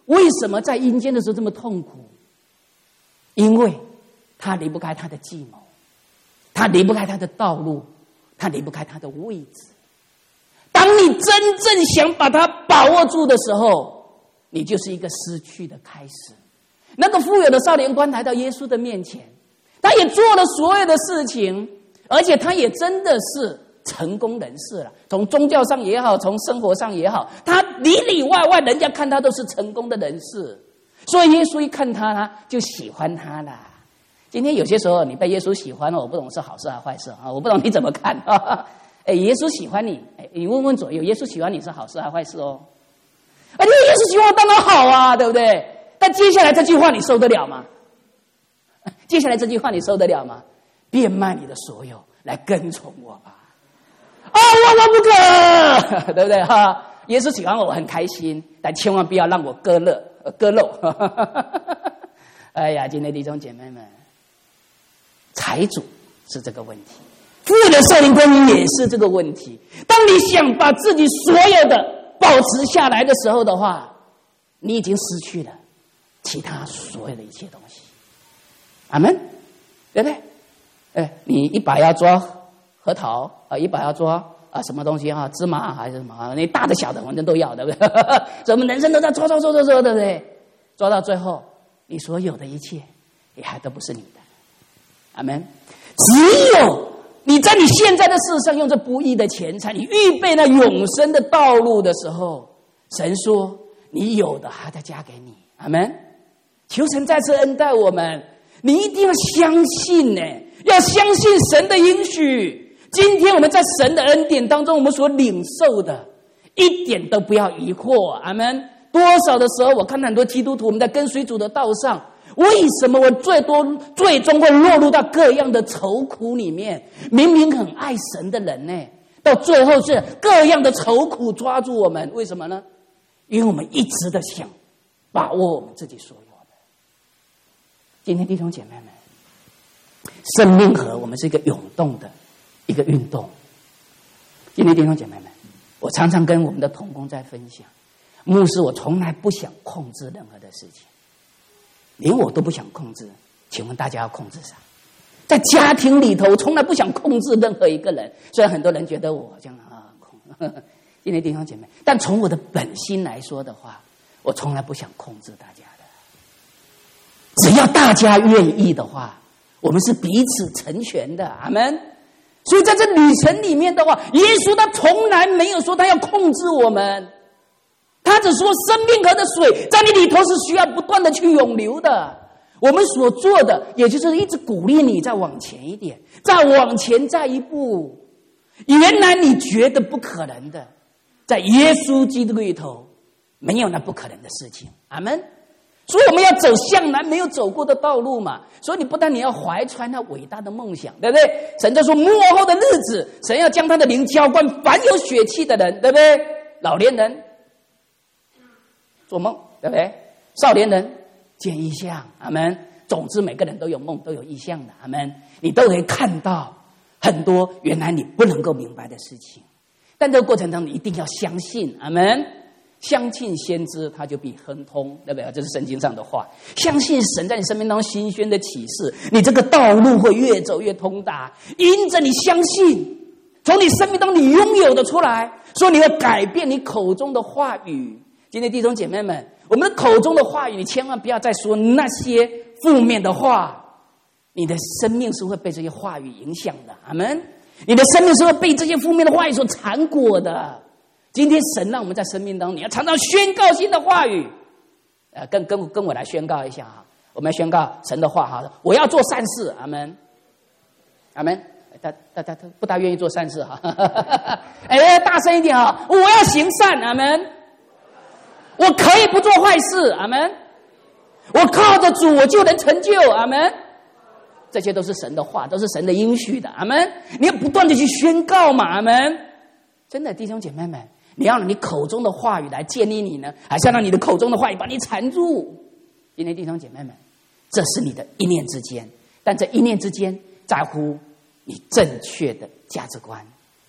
为什么在阴间的时候这么痛苦？因为他离不开他的计谋，他离不开他的道路，他离不开他的位置。当你真正想把它把握住的时候，你就是一个失去的开始。那个富有的少年官来到耶稣的面前，他也做了所有的事情，而且他也真的是成功人士了。从宗教上也好，从生活上也好，他里里外外人家看他都是成功的人士，所以耶稣一看他，他就喜欢他了。今天有些时候你被耶稣喜欢了，我不懂是好事还是坏事啊？我不懂你怎么看啊？哎，耶稣喜欢你，哎，你问问左右，耶稣喜欢你是好事还是坏事哦？哎，你耶稣喜欢我当然好啊，对不对？但接下来这句话你受得了吗？接下来这句话你受得了吗？变卖你的所有来跟从我吧！啊，万万不可，对不对哈？耶稣喜欢我，我很开心，但千万不要让我割肉，割肉。哎呀，今天弟兄姐妹们，财主是这个问题。富有的少年官也是这个问题。当你想把自己所有的保持下来的时候的话，你已经失去了其他所有的一切东西。阿们，对不对？哎，你一把要抓核桃啊，一把要抓啊什么东西啊，芝麻还是什么？你大的小的反正都要，对不对？所以我们人生都在抓抓抓抓抓，对不对？抓到最后，你所有的一切也还都不是你的。阿们，只有你在你现在的世上用这不义的钱财，你预备了永生的道路的时候，神说你有的还在加给你。阿们，求神再次恩待我们，你一定要相信呢，要相信神的应许。今天我们在神的恩典当中，我们所领受的一点都不要疑惑。阿们。多少的时候我看到很多基督徒，我们在跟随主的道上，为什么我最多最终会落入到各样的愁苦里面？明明很爱神的人呢，到最后是各样的愁苦抓住我们。为什么呢？因为我们一直的想把握我们自己所有的。今天弟兄姐妹们，生命河我们是一个涌动的一个运动。今天弟兄姐妹们，我常常跟我们的同工在分享，牧师，我从来不想控制任何的事情，连我都不想控制，请问大家要控制啥？在家庭里头，我从来不想控制任何一个人。虽然很多人觉得我这样啊控，今天弟兄姐妹，但从我的本心来说的话，我从来不想控制大家的。只要大家愿意的话，我们是彼此成全的。阿们。所以在这旅程里面的话，耶稣他从来没有说他要控制我们。他只说生命河的水在你里头是需要不断的去涌流的。我们所做的也就是一直鼓励你再往前一点，再往前再一步。原来你觉得不可能的，在耶稣基督里头没有那不可能的事情。阿们。所以我们要走向来没有走过的道路嘛。所以你不但你要怀揣那伟大的梦想，对不对？神就说末后的日子，神要将他的灵浇灌凡有血气的人，对不对？老年人做梦，对不对？少年人见异象，阿们。总之每个人都有梦，都有异象的，阿们。你都可以看到很多原来你不能够明白的事情，但这个过程当中你一定要相信，阿们。相信先知，他就必亨通，对不对？这是圣经上的话。相信神在你生命当中新鲜的启示，你这个道路会越走越通达。因着你相信，从你生命当中你拥有的出来，所以你会改变你口中的话语。今天弟兄姐妹们，我们的口中的话语，你千万不要再说那些负面的话，你的生命是会被这些话语影响的。阿们。你的生命是会被这些负面的话语所缠裹的。今天神让我们在生命当中，你要常常宣告新的话语。呃，跟跟跟我来宣告一下哈，我们要宣告神的话哈。我要做善事，阿们，阿们。大大家不大愿意做善事哈，哎，大声一点哈！我要行善，阿们。我可以不做坏事，阿们。我靠着主，我就能成就，阿们。这些都是神的话，都是神的应许的，阿们。你要不断的去宣告嘛，阿们。真的，弟兄姐妹们，你要让你口中的话语来建立你呢，还是要让你的口中的话语把你缠住？今天弟兄姐妹们，这是你的一念之间，但这一念之间在乎你正确的价值观，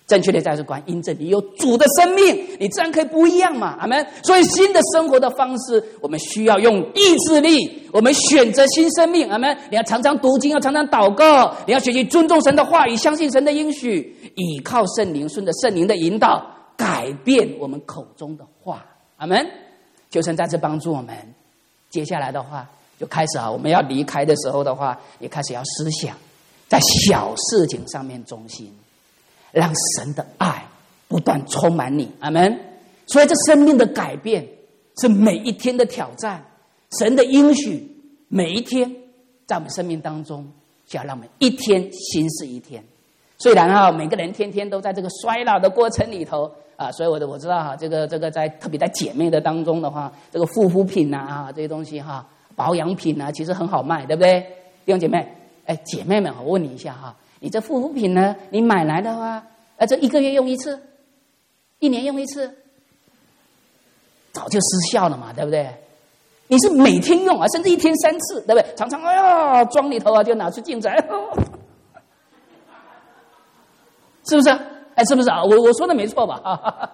正确的价值观，因着你有主的生命，你自然可以不一样嘛，阿们。所以新的生活的方式，我们需要用意志力，我们选择新生命，阿们。你要常常读经，要常常祷告，你要学习尊重神的话语，相信神的应许，倚靠圣灵，顺着圣灵的引导，改变我们口中的话，阿们。求神再次帮助我们。接下来的话，就开始啊，我们要离开的时候的话，也开始要思想，在小事情上面忠心。让神的爱不断充满你，阿们。所以这生命的改变是每一天的挑战，神的应许每一天在我们生命当中，就要让我们一天新是一天。虽然啊，每个人天天都在这个衰老的过程里头啊，所以我我知道哈，这个这个在特别在姐妹的当中的话，这个护肤品啊这些东西哈，保养品啊，其实很好卖，对不对？弟兄姐妹，哎，姐妹们，我问你一下哈。你这护肤品呢？你买来的话，呃，这一个月用一次，一年用一次，早就失效了嘛，对不对？你是每天用啊，甚至一天三次，对不对？常常哎呀，妆里头啊就拿出镜子，哎呦是不是？哎，是不是啊？我我说的没错吧？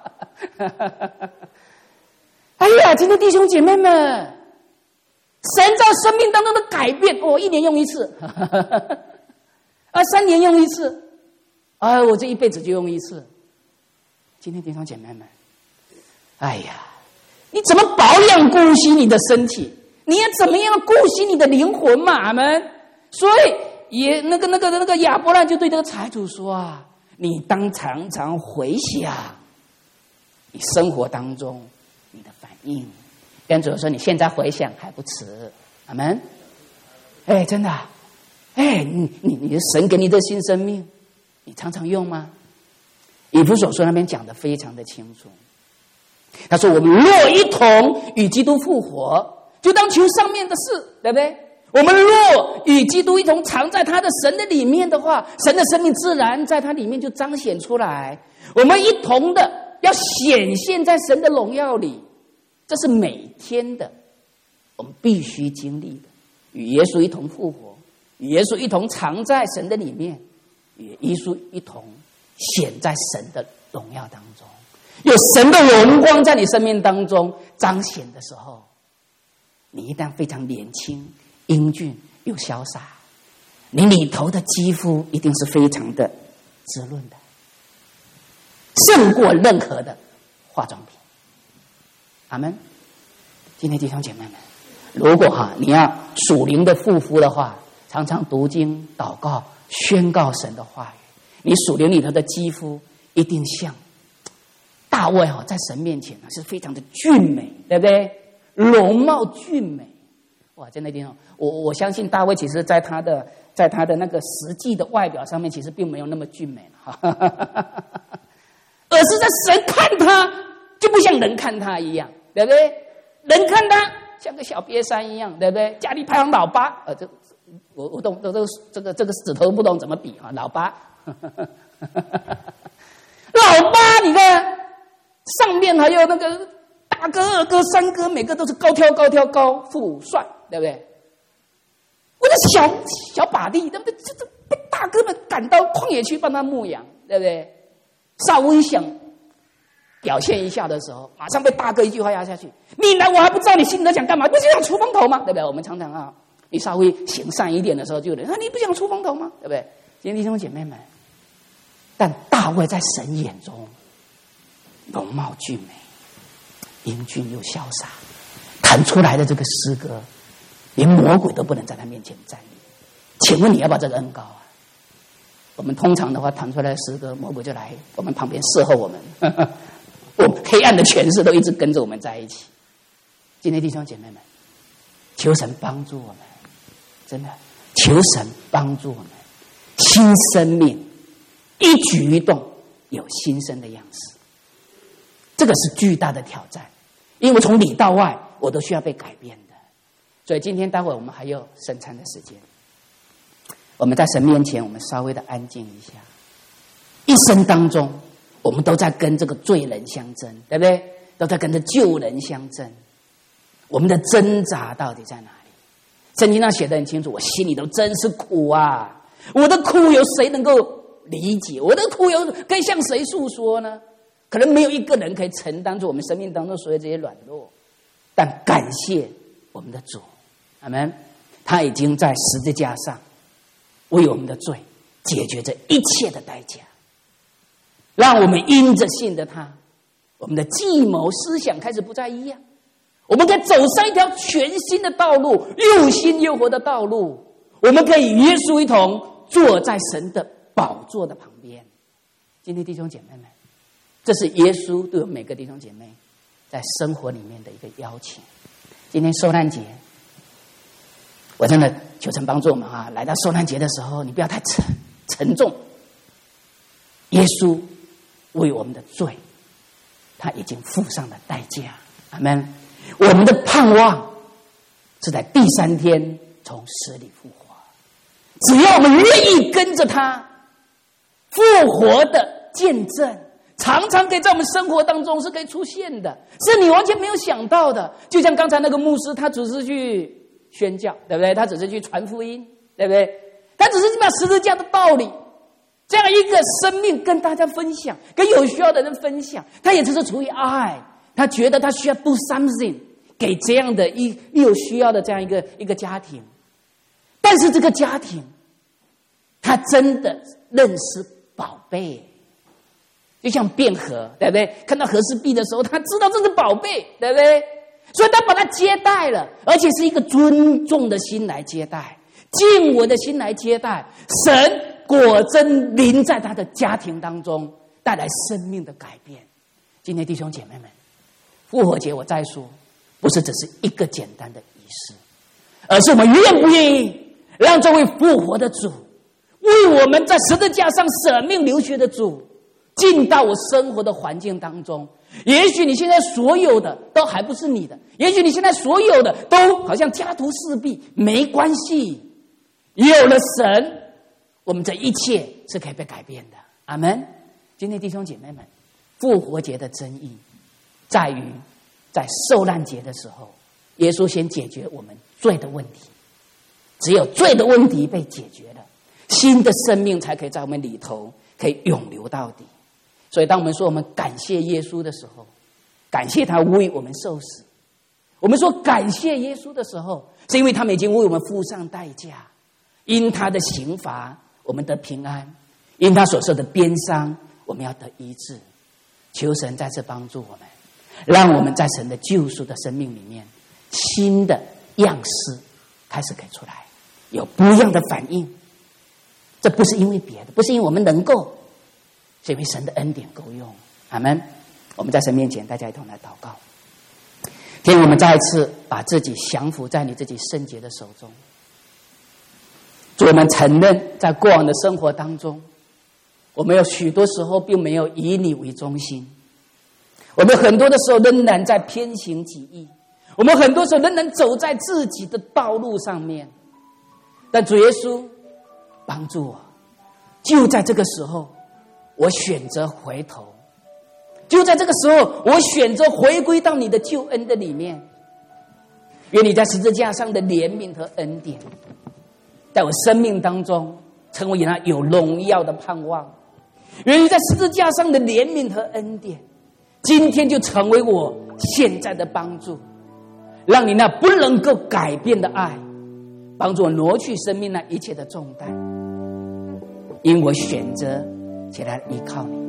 哎呀，今天弟兄姐妹们，神在生命当中的改变，哦，一年用一次。啊，三年用一次，啊，我这一辈子就用一次。今天弟兄姐妹们，哎呀，你怎么保养顾惜你的身体？你要怎么样顾惜你的灵魂嘛？阿们。所以也那个那个那个亚伯兰就对这个财主说啊，你当常常回想你生活当中你的反应，跟主说你现在回想还不迟，阿们。哎，真的、啊。哎，你你你的神给你的新生命，你常常用吗？以弗所书那边讲的非常的清楚。他说：“我们若一同与基督复活，就当求上面的事，对不对？我们若与基督一同藏在他的神的里面的话，神的生命自然在他里面就彰显出来。我们一同的要显现在神的荣耀里，这是每天的，我们必须经历的，与耶稣一同复活。”与耶稣一同藏在神的里面，与耶稣一同显在神的荣耀当中，有神的荣光在你生命当中彰显的时候，你一旦非常年轻、英俊又潇洒，你里头的肌肤一定是非常的滋润的，胜过任何的化妆品。阿们。今天弟兄姐妹们，如果哈你要属灵的护肤的话，常常读经、祷告、宣告神的话语，你属灵里头的肌肤一定像大卫哈，在神面前是非常的俊美，对不对？容貌俊美，哇，真的听懂。我我相信大卫其实在他的在他的那个实际的外表上面，其实并没有那么俊美哈，而是在神看他就不像人看他一样，对不对？人看他像个小瘪三一样，对不对？家里排行老八，呃，这。我我懂，这个这个这个指头不懂怎么比啊？老八，老八，你看上面还有那个大哥、二哥、三哥，每个都是高挑、高挑、高富帅，对不对？我的小小把弟，对不对？这这被大哥们赶到旷野去帮他牧羊，对不对？稍微想表现一下的时候，马上被大哥一句话压下去。你来，我还不知道你心里在想干嘛？不是想出风头吗？对不对？我们常常啊。你稍微行善一点的时候，就有人啊，你不想出风头吗？对不对？今天弟兄姐妹们，但大卫在神眼中容貌俊美，英俊又潇洒，弹出来的这个诗歌，连魔鬼都不能在他面前站立。请问你要不要这个恩膏啊？我们通常的话，弹出来的诗歌，魔鬼就来我们旁边侍候我们，呵呵，我们黑暗的权势都一直跟着我们在一起。今天弟兄姐妹们，求神帮助我们。真的，求神帮助我们，新生命一举一动有新生的样式，这个是巨大的挑战，因为从里到外我都需要被改变的。所以今天待会我们还有圣餐的时间，我们在神面前，我们稍微的安静一下。一生当中，我们都在跟这个罪人相争，对不对？都在跟着救人相争，我们的挣扎到底在哪里？圣经上写得很清楚，我心里头真是苦啊！我的苦有谁能够理解，我的苦有可以向谁诉说呢？可能没有一个人可以承担住我们生命当中所有这些软弱，但感谢我们的主，阿们，他已经在十字架上为我们的罪解决这一切的代价，让我们因着信的他，我们的计谋思想开始不再一样，我们可以走上一条全新的道路，又新又活的道路。我们可以与耶稣一同坐在神的宝座的旁边。今天弟兄姐妹们，这是耶稣对我们每个弟兄姐妹在生活里面的一个邀请。今天受难节，我真的求神帮助我们啊！来到受难节的时候，你不要太沉沉重。耶稣为我们的罪，他已经付上了代价。阿们。我们的盼望是在第三天从死里复活。只要我们愿意跟着他复活的见证，常常可以在我们生活当中是可以出现的，是你完全没有想到的。就像刚才那个牧师，他只是去宣教，对不对？他只是去传福音，对不对？他只是把十字架的道理这样一个生命跟大家分享，跟有需要的人分享。他也只是出于爱，他觉得他需要 do something 给这样的一有需要的这样一个一个家庭。但是这个家庭他真的认识宝贝，就像卞和，对不对？看到和氏璧的时候，他知道这是宝贝，对不对？所以他把他接待了，而且是一个尊重的心来接待，敬我的心来接待。神果真临在他的家庭当中，带来生命的改变。今天弟兄姐妹们，复活节我再说，不是只是一个简单的仪式，而是我们愿不愿意让这位复活的主，为我们在十字架上舍命流血的主，进到我生活的环境当中。也许你现在所有的都还不是你的，也许你现在所有的都好像家徒四壁，没关系，有了神，我们这一切是可以被改变的。阿们。今天弟兄姐妹们，复活节的真意在于在受难节的时候，耶稣先解决我们罪的问题，只有罪的问题被解决了，新的生命才可以在我们里头可以永留到底。所以当我们说我们感谢耶稣的时候，感谢他为我们受死，我们说感谢耶稣的时候，是因为他们已经为我们付上代价，因他的刑罚我们得平安，因他所受的鞭伤我们要得医治。求神再次帮助我们，让我们在神的救赎的生命里面，新的样式开始给出来，有不一样的反应。这不是因为别的，不是因为我们能够，是因为神的恩典够用。阿们。我们在神面前大家一同来祷告。天，我们再一次把自己降服在你自己圣洁的手中。主，我们承认在过往的生活当中，我们有许多时候并没有以你为中心，我们很多的时候仍然在偏行己意，我们很多时候仍然走在自己的道路上面。但主耶稣帮助我，就在这个时候我选择回头，就在这个时候我选择回归到你的救恩的里面。愿你在十字架上的怜悯和恩典在我生命当中成为那有荣耀的盼望。愿你在十字架上的怜悯和恩典今天就成为我现在的帮助，让你那不能够改变的爱帮助我挪去生命那一切的重担，因我选择起来依靠你。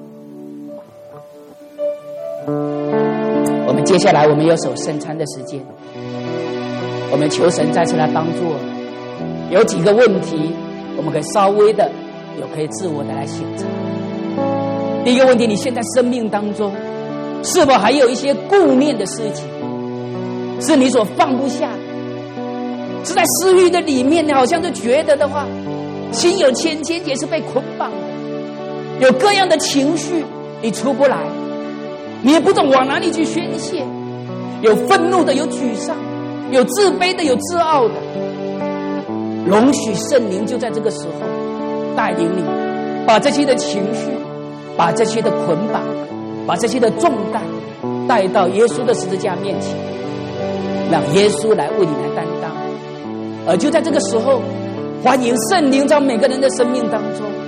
我们接下来我们有守圣餐的时间，我们求神再次来帮助我们。有几个问题我们可以稍微的有可以自我的来省察。第一个问题，你现在生命当中是否还有一些顾念的事情是你所放不下的，是在私欲的里面，你好像就觉得的话心有千千结是被捆绑的，有各样的情绪你出不来，你也不懂往哪里去宣泄，有愤怒的，有沮丧，有自卑的，有自傲的。容许圣灵就在这个时候带领你，把这些的情绪，把这些的捆绑，把这些的重担带到耶稣的十字架面前，让耶稣来为你来担当。而就在这个时候，欢迎圣灵在每个人的生命当中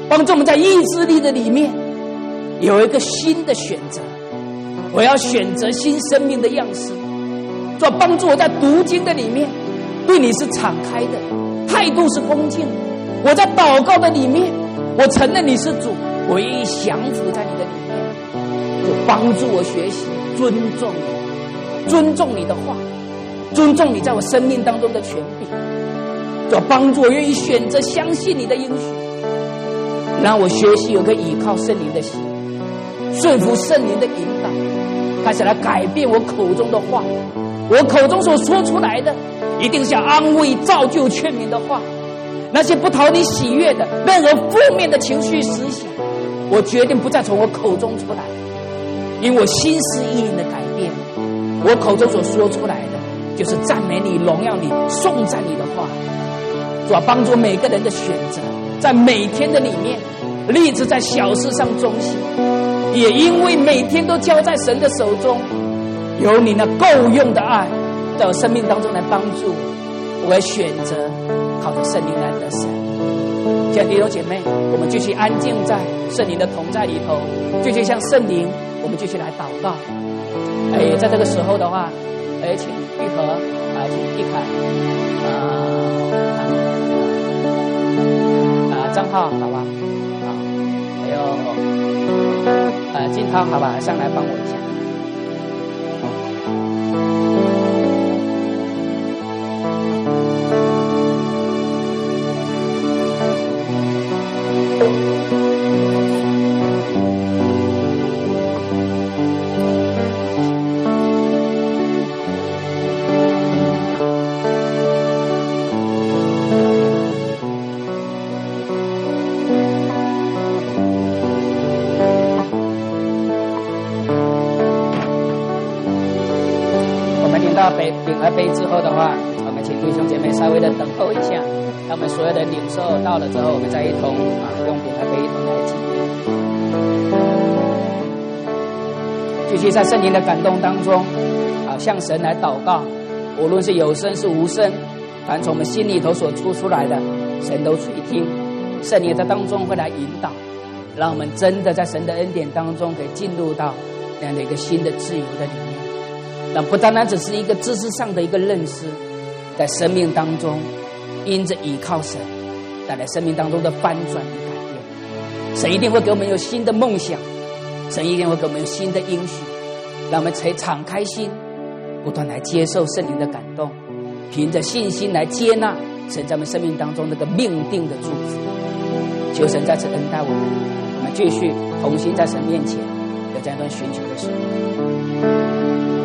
帮助我们在意志力的里面有一个新的选择。我要选择新生命的样式。主帮助我在读经的里面对你是敞开的，态度是恭敬。我在祷告的里面，我承认你是主，我愿意降服在你的里面。就帮助我学习尊重你，尊重你的话，尊重你在我生命当中的权柄。就帮助我愿意选择相信你的应许，让我学习有个依靠圣灵的心，顺服圣灵的引导，开始来改变我口中的话。我口中所说出来的一定是安慰、造就、劝勉的话。那些不讨你喜悦的任何负面的情绪思想，我决定不再从我口中出来，因为我心思意念的改变。我口中所说出来的就是赞美你、荣耀你、颂赞你的话。主要帮助每个人的选择，在每天的里面立志在小事上忠心，也因为每天都交在神的手中，有你那够用的爱在我生命当中来帮助我，我会选择靠着圣灵来得胜。亲爱的弟兄姐妹，我们继续安静在圣灵的同在里头，继续向圣灵，我们继续来祷告。哎，在这个时候的话，哎，请玉和啊，请一凯啊啊张浩，好吧，啊，还有呃金涛，好吧，上来帮我一下。饼和杯之后的话，我们请弟兄姐妹稍微的等候一下，当我们所有的领受到了之后，我们再一同啊用饼和杯一同来祭奠。继续在圣灵的感动当中啊，向神来祷告，无论是有声是无声，凡从我们心里头所出出来的，神都垂听。圣灵在当中会来引导，让我们真的在神的恩典当中可以进入到那样的一个新的自由的里面。那不单单只是一个知识上的一个认识，在生命当中因着依靠神带来生命当中的翻转与改变。神一定会给我们有新的梦想，神一定会给我们有新的应许，让我们才敞开心，不断来接受圣灵的感动，凭着信心来接纳神在我们生命当中那个命定的祝福。求神再次恩待我们，我们继续同心在神面前有这样一段寻求的时候。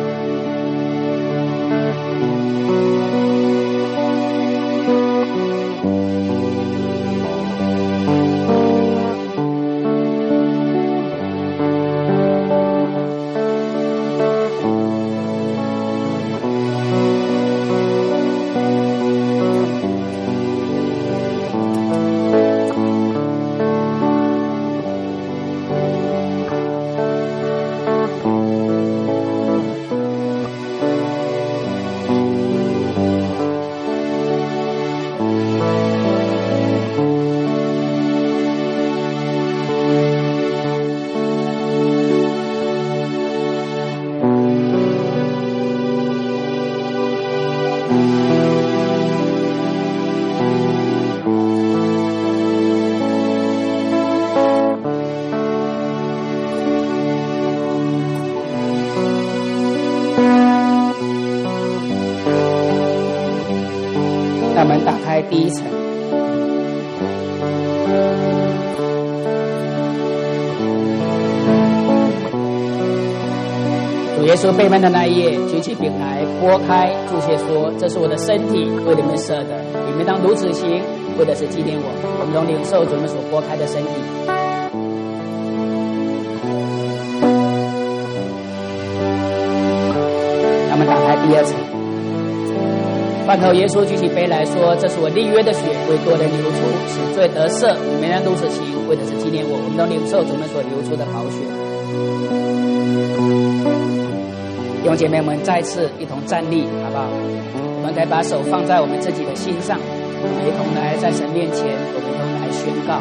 让我们打开第一层，主耶稣背叛的那一夜，举起饼来，拨开，祝谢说：“这是我的身体，为你们舍的，你们当如此行，为的是纪念我。”我们从领受主们所拨开的身体。让我们打开第二层。饭后，耶稣举起杯来说：“这是我立约的血，为多人流出，使罪得赦。你们当如此行，为的是纪念我。”我们都领受主们所流出的宝血。弟兄姐妹们，再次一同站立，好不好？我们可以把手放在我们自己的心上，我们一同来在神面前，我们一同来宣告。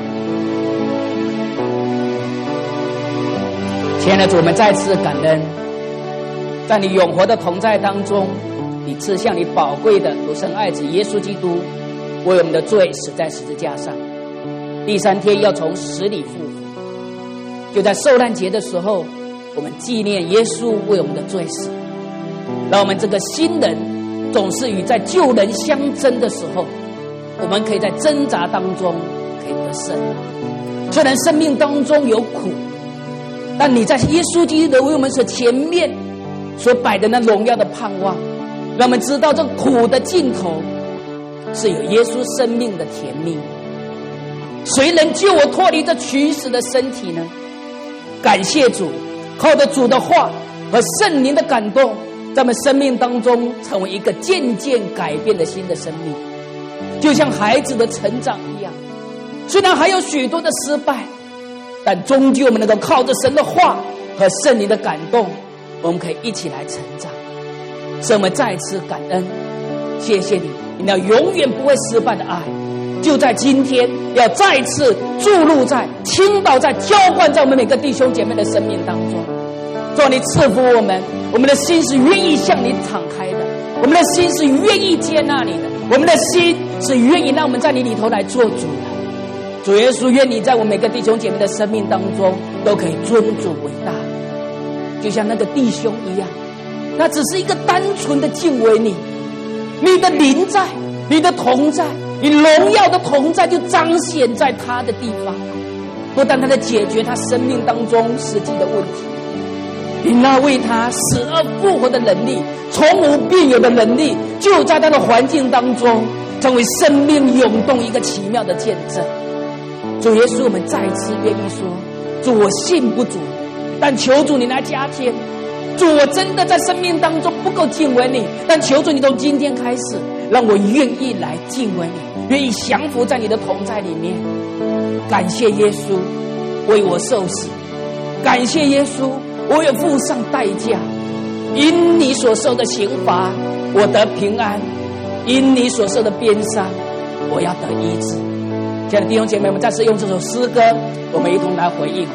亲爱的主，我们再次感恩，在你永活的同在当中，你赐下你宝贵的独生爱子耶稣基督，为我们的罪死在十字架上，第三天要从死里复活。就在受难节的时候，我们纪念耶稣为我们的罪死，让我们这个新人总是与在旧人相争的时候，我们可以在挣扎当中可以得胜。虽然生命当中有苦，但你在耶稣基督的为我们所前面所摆的那荣耀的盼望，让我们知道这苦的尽头是有耶稣生命的甜蜜。谁能救我脱离这取死的身体呢？感谢主，靠着主的话和圣灵的感动，在我们生命当中成为一个渐渐改变的新的生命，就像孩子的成长一样。虽然还有许多的失败，但终究我们能够靠着神的话和圣灵的感动，我们可以一起来成长。所以我们再次感恩，谢谢你，你那永远不会失败的爱，就在今天要再次注入在、倾倒在、浇灌在我们每个弟兄姐妹的生命当中。主啊，你赐福我们，我们的心是愿意向你敞开的，我们的心是愿意接纳你的，我们的心是愿意让我们在你里头来做主的。主耶稣，愿你在我们每个弟兄姐妹的生命当中都可以尊主为大，就像那个弟兄一样，那只是一个单纯的敬畏你，你的临在，你的同在，你荣耀的同在就彰显在他的地方，不但他在解决他生命当中实际的问题，你那为他死而复活的能力，从无变有的能力，就在他的环境当中成为生命涌动一个奇妙的见证。主耶稣，我们再次愿意说，主，我信不足，但求主你来加添。主，我真的在生命当中不够敬畏你，但求主你从今天开始让我愿意来敬畏你，愿意降服在你的同在里面。感谢耶稣为我受死，感谢耶稣我有付上代价，因你所受的刑罚我得平安，因你所受的鞭伤我要得医治。亲爱的弟兄姐妹，我们再次用这首诗歌，我们一同来回应。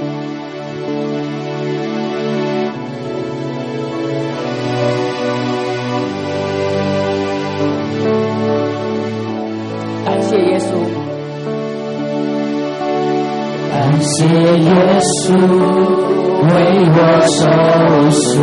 感谢耶稣， 感谢耶稣为我受死，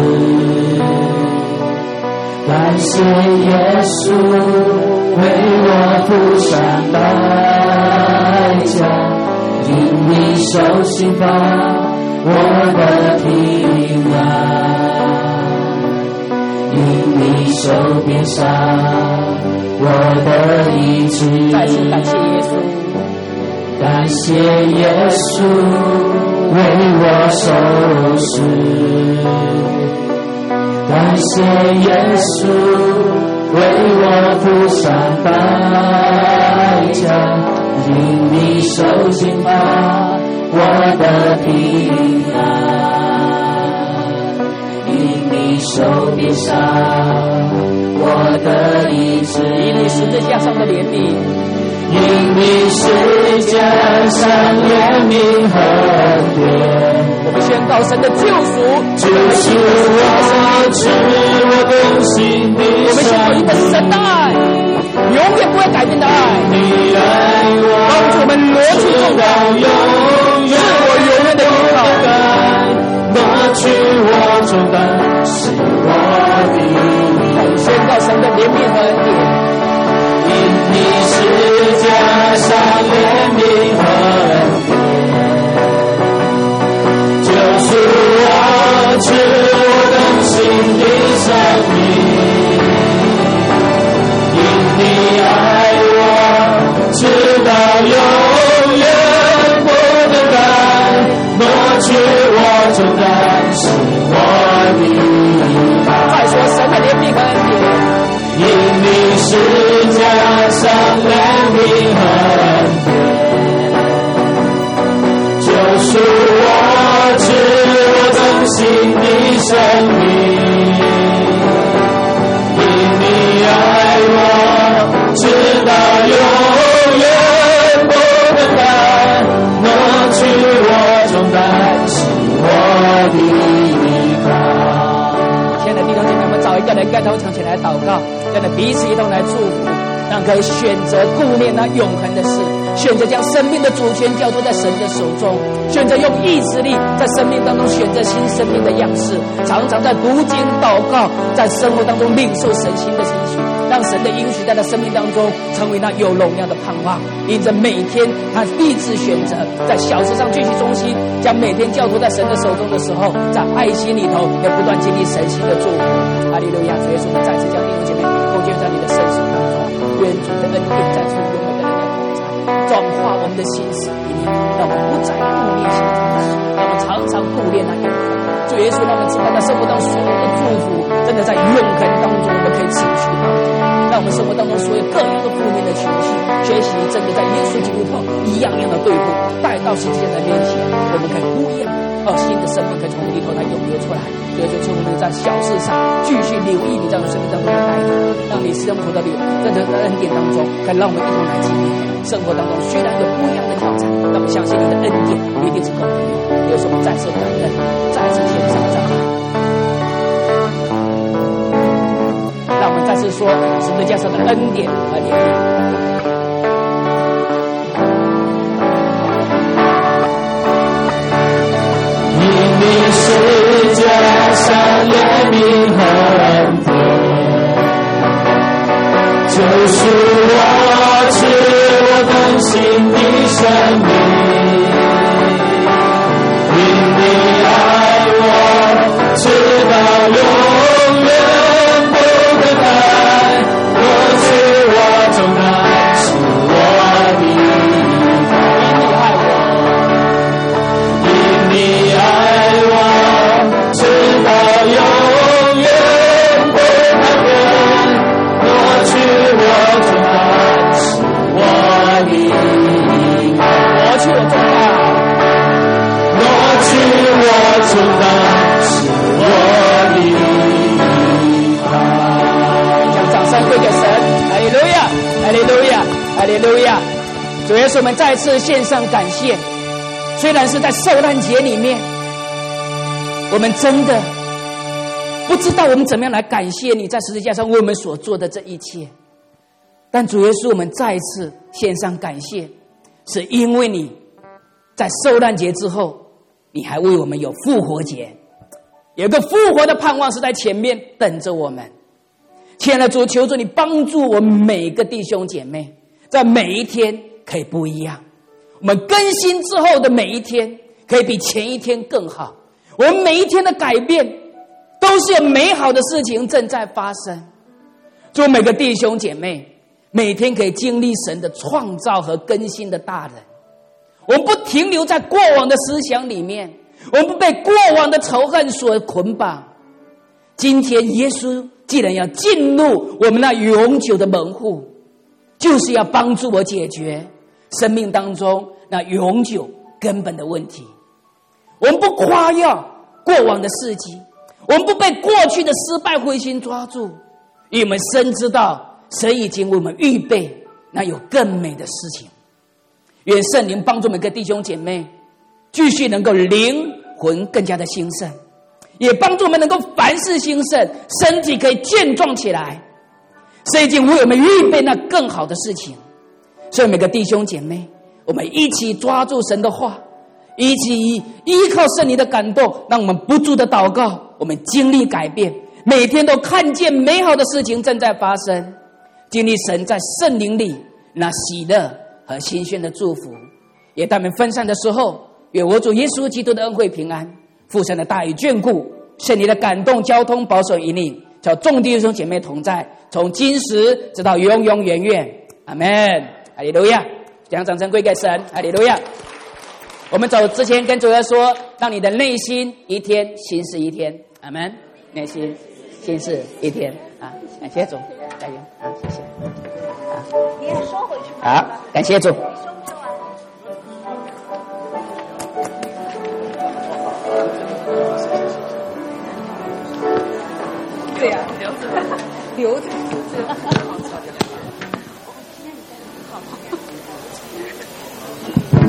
感谢耶稣为我付上代价，因你受刑罚，我的平安，因你受鞭伤，我的医治。 再次感谢耶稣， 感谢耶稣为我受死，感谢耶稣为我付上代价，因你受刑罚，我的平安，因你受鞭伤，我的医治。 因你十字架上的怜悯， 因你十架上怜悯和怜， 我们宣告神的救赎， 就是我知我动心的我们宣告一个神的爱，永远不会改变的爱。 你爱我， 帮助我们挪去重担，是我永远的依靠。 挪去我重担，是我的依靠。 宣告神的怜悯和恩典。 因你十架上怜悯和恩典，就是我知我更新的生命。因你爱我，直到永远不能改，挪去我重担，是我的依靠。 再说神的怜悯和恩典。 因你十架上怜悯和恩典，就是我知我更新的生命。因你爱我，直到永远不能改， 盖头抢起来祷告，让我们彼此一同来祝福，让可以选择顾念那永恒的事，选择将生命的主权交托在神的手中，选择用意志力在生命当中选择新生命的样式，常常在读经祷告，在生活当中领受神新的应许，让神的应许在他生命当中成为那有荣耀的盼望。因着每天他立志选择在小事上继续忠心，将每天交托在神的手中的时候，在爱心里头也不断经历神新的祝福。哈利路亚！主耶稣，我们再次将弟兄姐妹奉献在你的圣手当中，愿主的恩典再次与我们的人的同在，转化我们的心思意念，让我们不再顾念现在的事，让我们常常顾念那永恒。主耶稣，让我们知道在生活当中所有的祝福，真的在永恒当中我们可以持续到底。让我们生活当中所有各样的负面的情绪，学习真的在耶稣基督头一样样的对付，带到世界的面前，我们可以不一样，而新的生命可以从我们里头来涌流出来。也就求我们在小事上继续留意你在我们生命当中的带领，让你生活的流在这个恩典当中，可以让我们一同来经历。生活当中虽然有不一样的挑战，但我们相信你的恩典一定是够的。有时候我们再次感恩，再次献上赞美。让我们再次说十字架上的恩典和怜悯。 因你十架上怜悯和恩典，救赎我，赐我更新的生命。因你爱我，直到永远不更改，过去我重担是我的依靠。因你爱我，直到永远不改变，过去我重担是我的依靠。 过去我重担， 过去我重担是我的依靠。 将掌声归给神，哈利路亚，哈利路亚，哈利路亚。主耶稣，我们再次献上感谢。虽然是在受难节里面，我们真的不知道我们怎么样来感谢你在十字架上为我们所做的这一切，但主耶稣，我们再一次献上感谢，是因为你在受难节之后，你还为我们有复活节，有个复活的盼望是在前面等着我们。亲爱的主，求主你帮助我们每个弟兄姐妹，在每一天可以不一样。我们更新之后的每一天可以比前一天更好，我们每一天的改变都是有美好的事情正在发生。祝每个弟兄姐妹每天可以经历神的创造和更新的大人，我们不停留在过往的思想里面，我们不被过往的仇恨所捆绑。今天耶稣既然要进入我们那永久的门户，就是要帮助我解决生命当中那永久根本的问题。我们不夸耀过往的事迹，我们不被过去的失败灰心抓住，因为我们深知道神已经为我们预备那有更美的事情。愿圣灵帮助每个弟兄姐妹继续能够灵魂更加的兴盛，也帮助我们能够凡事兴盛，身体可以健壮起来。神已经为我们预备那更好的事情。所以每个弟兄姐妹，我们一起抓住神的话，一起依靠圣灵的感动，让我们不住的祷告，我们经历改变，每天都看见美好的事情正在发生，经历神在圣灵里那喜乐和新鲜的祝福。也当我们分散的时候，愿我主耶稣基督的恩惠平安，父神的大与眷顾，圣灵的感动交通保守引领，叫众弟兄姐妹同在，从今时直到永永远远。阿们，哈利路亚。将掌声归给神，哈利路亚。我们走之前跟主耶稣说，让你的内心一天心事一天。阿们，内心心事一天啊！感谢主，加油啊！谢谢啊！ 你也收回去吧。 好，感谢主。 对呀、啊，留着，留着。好。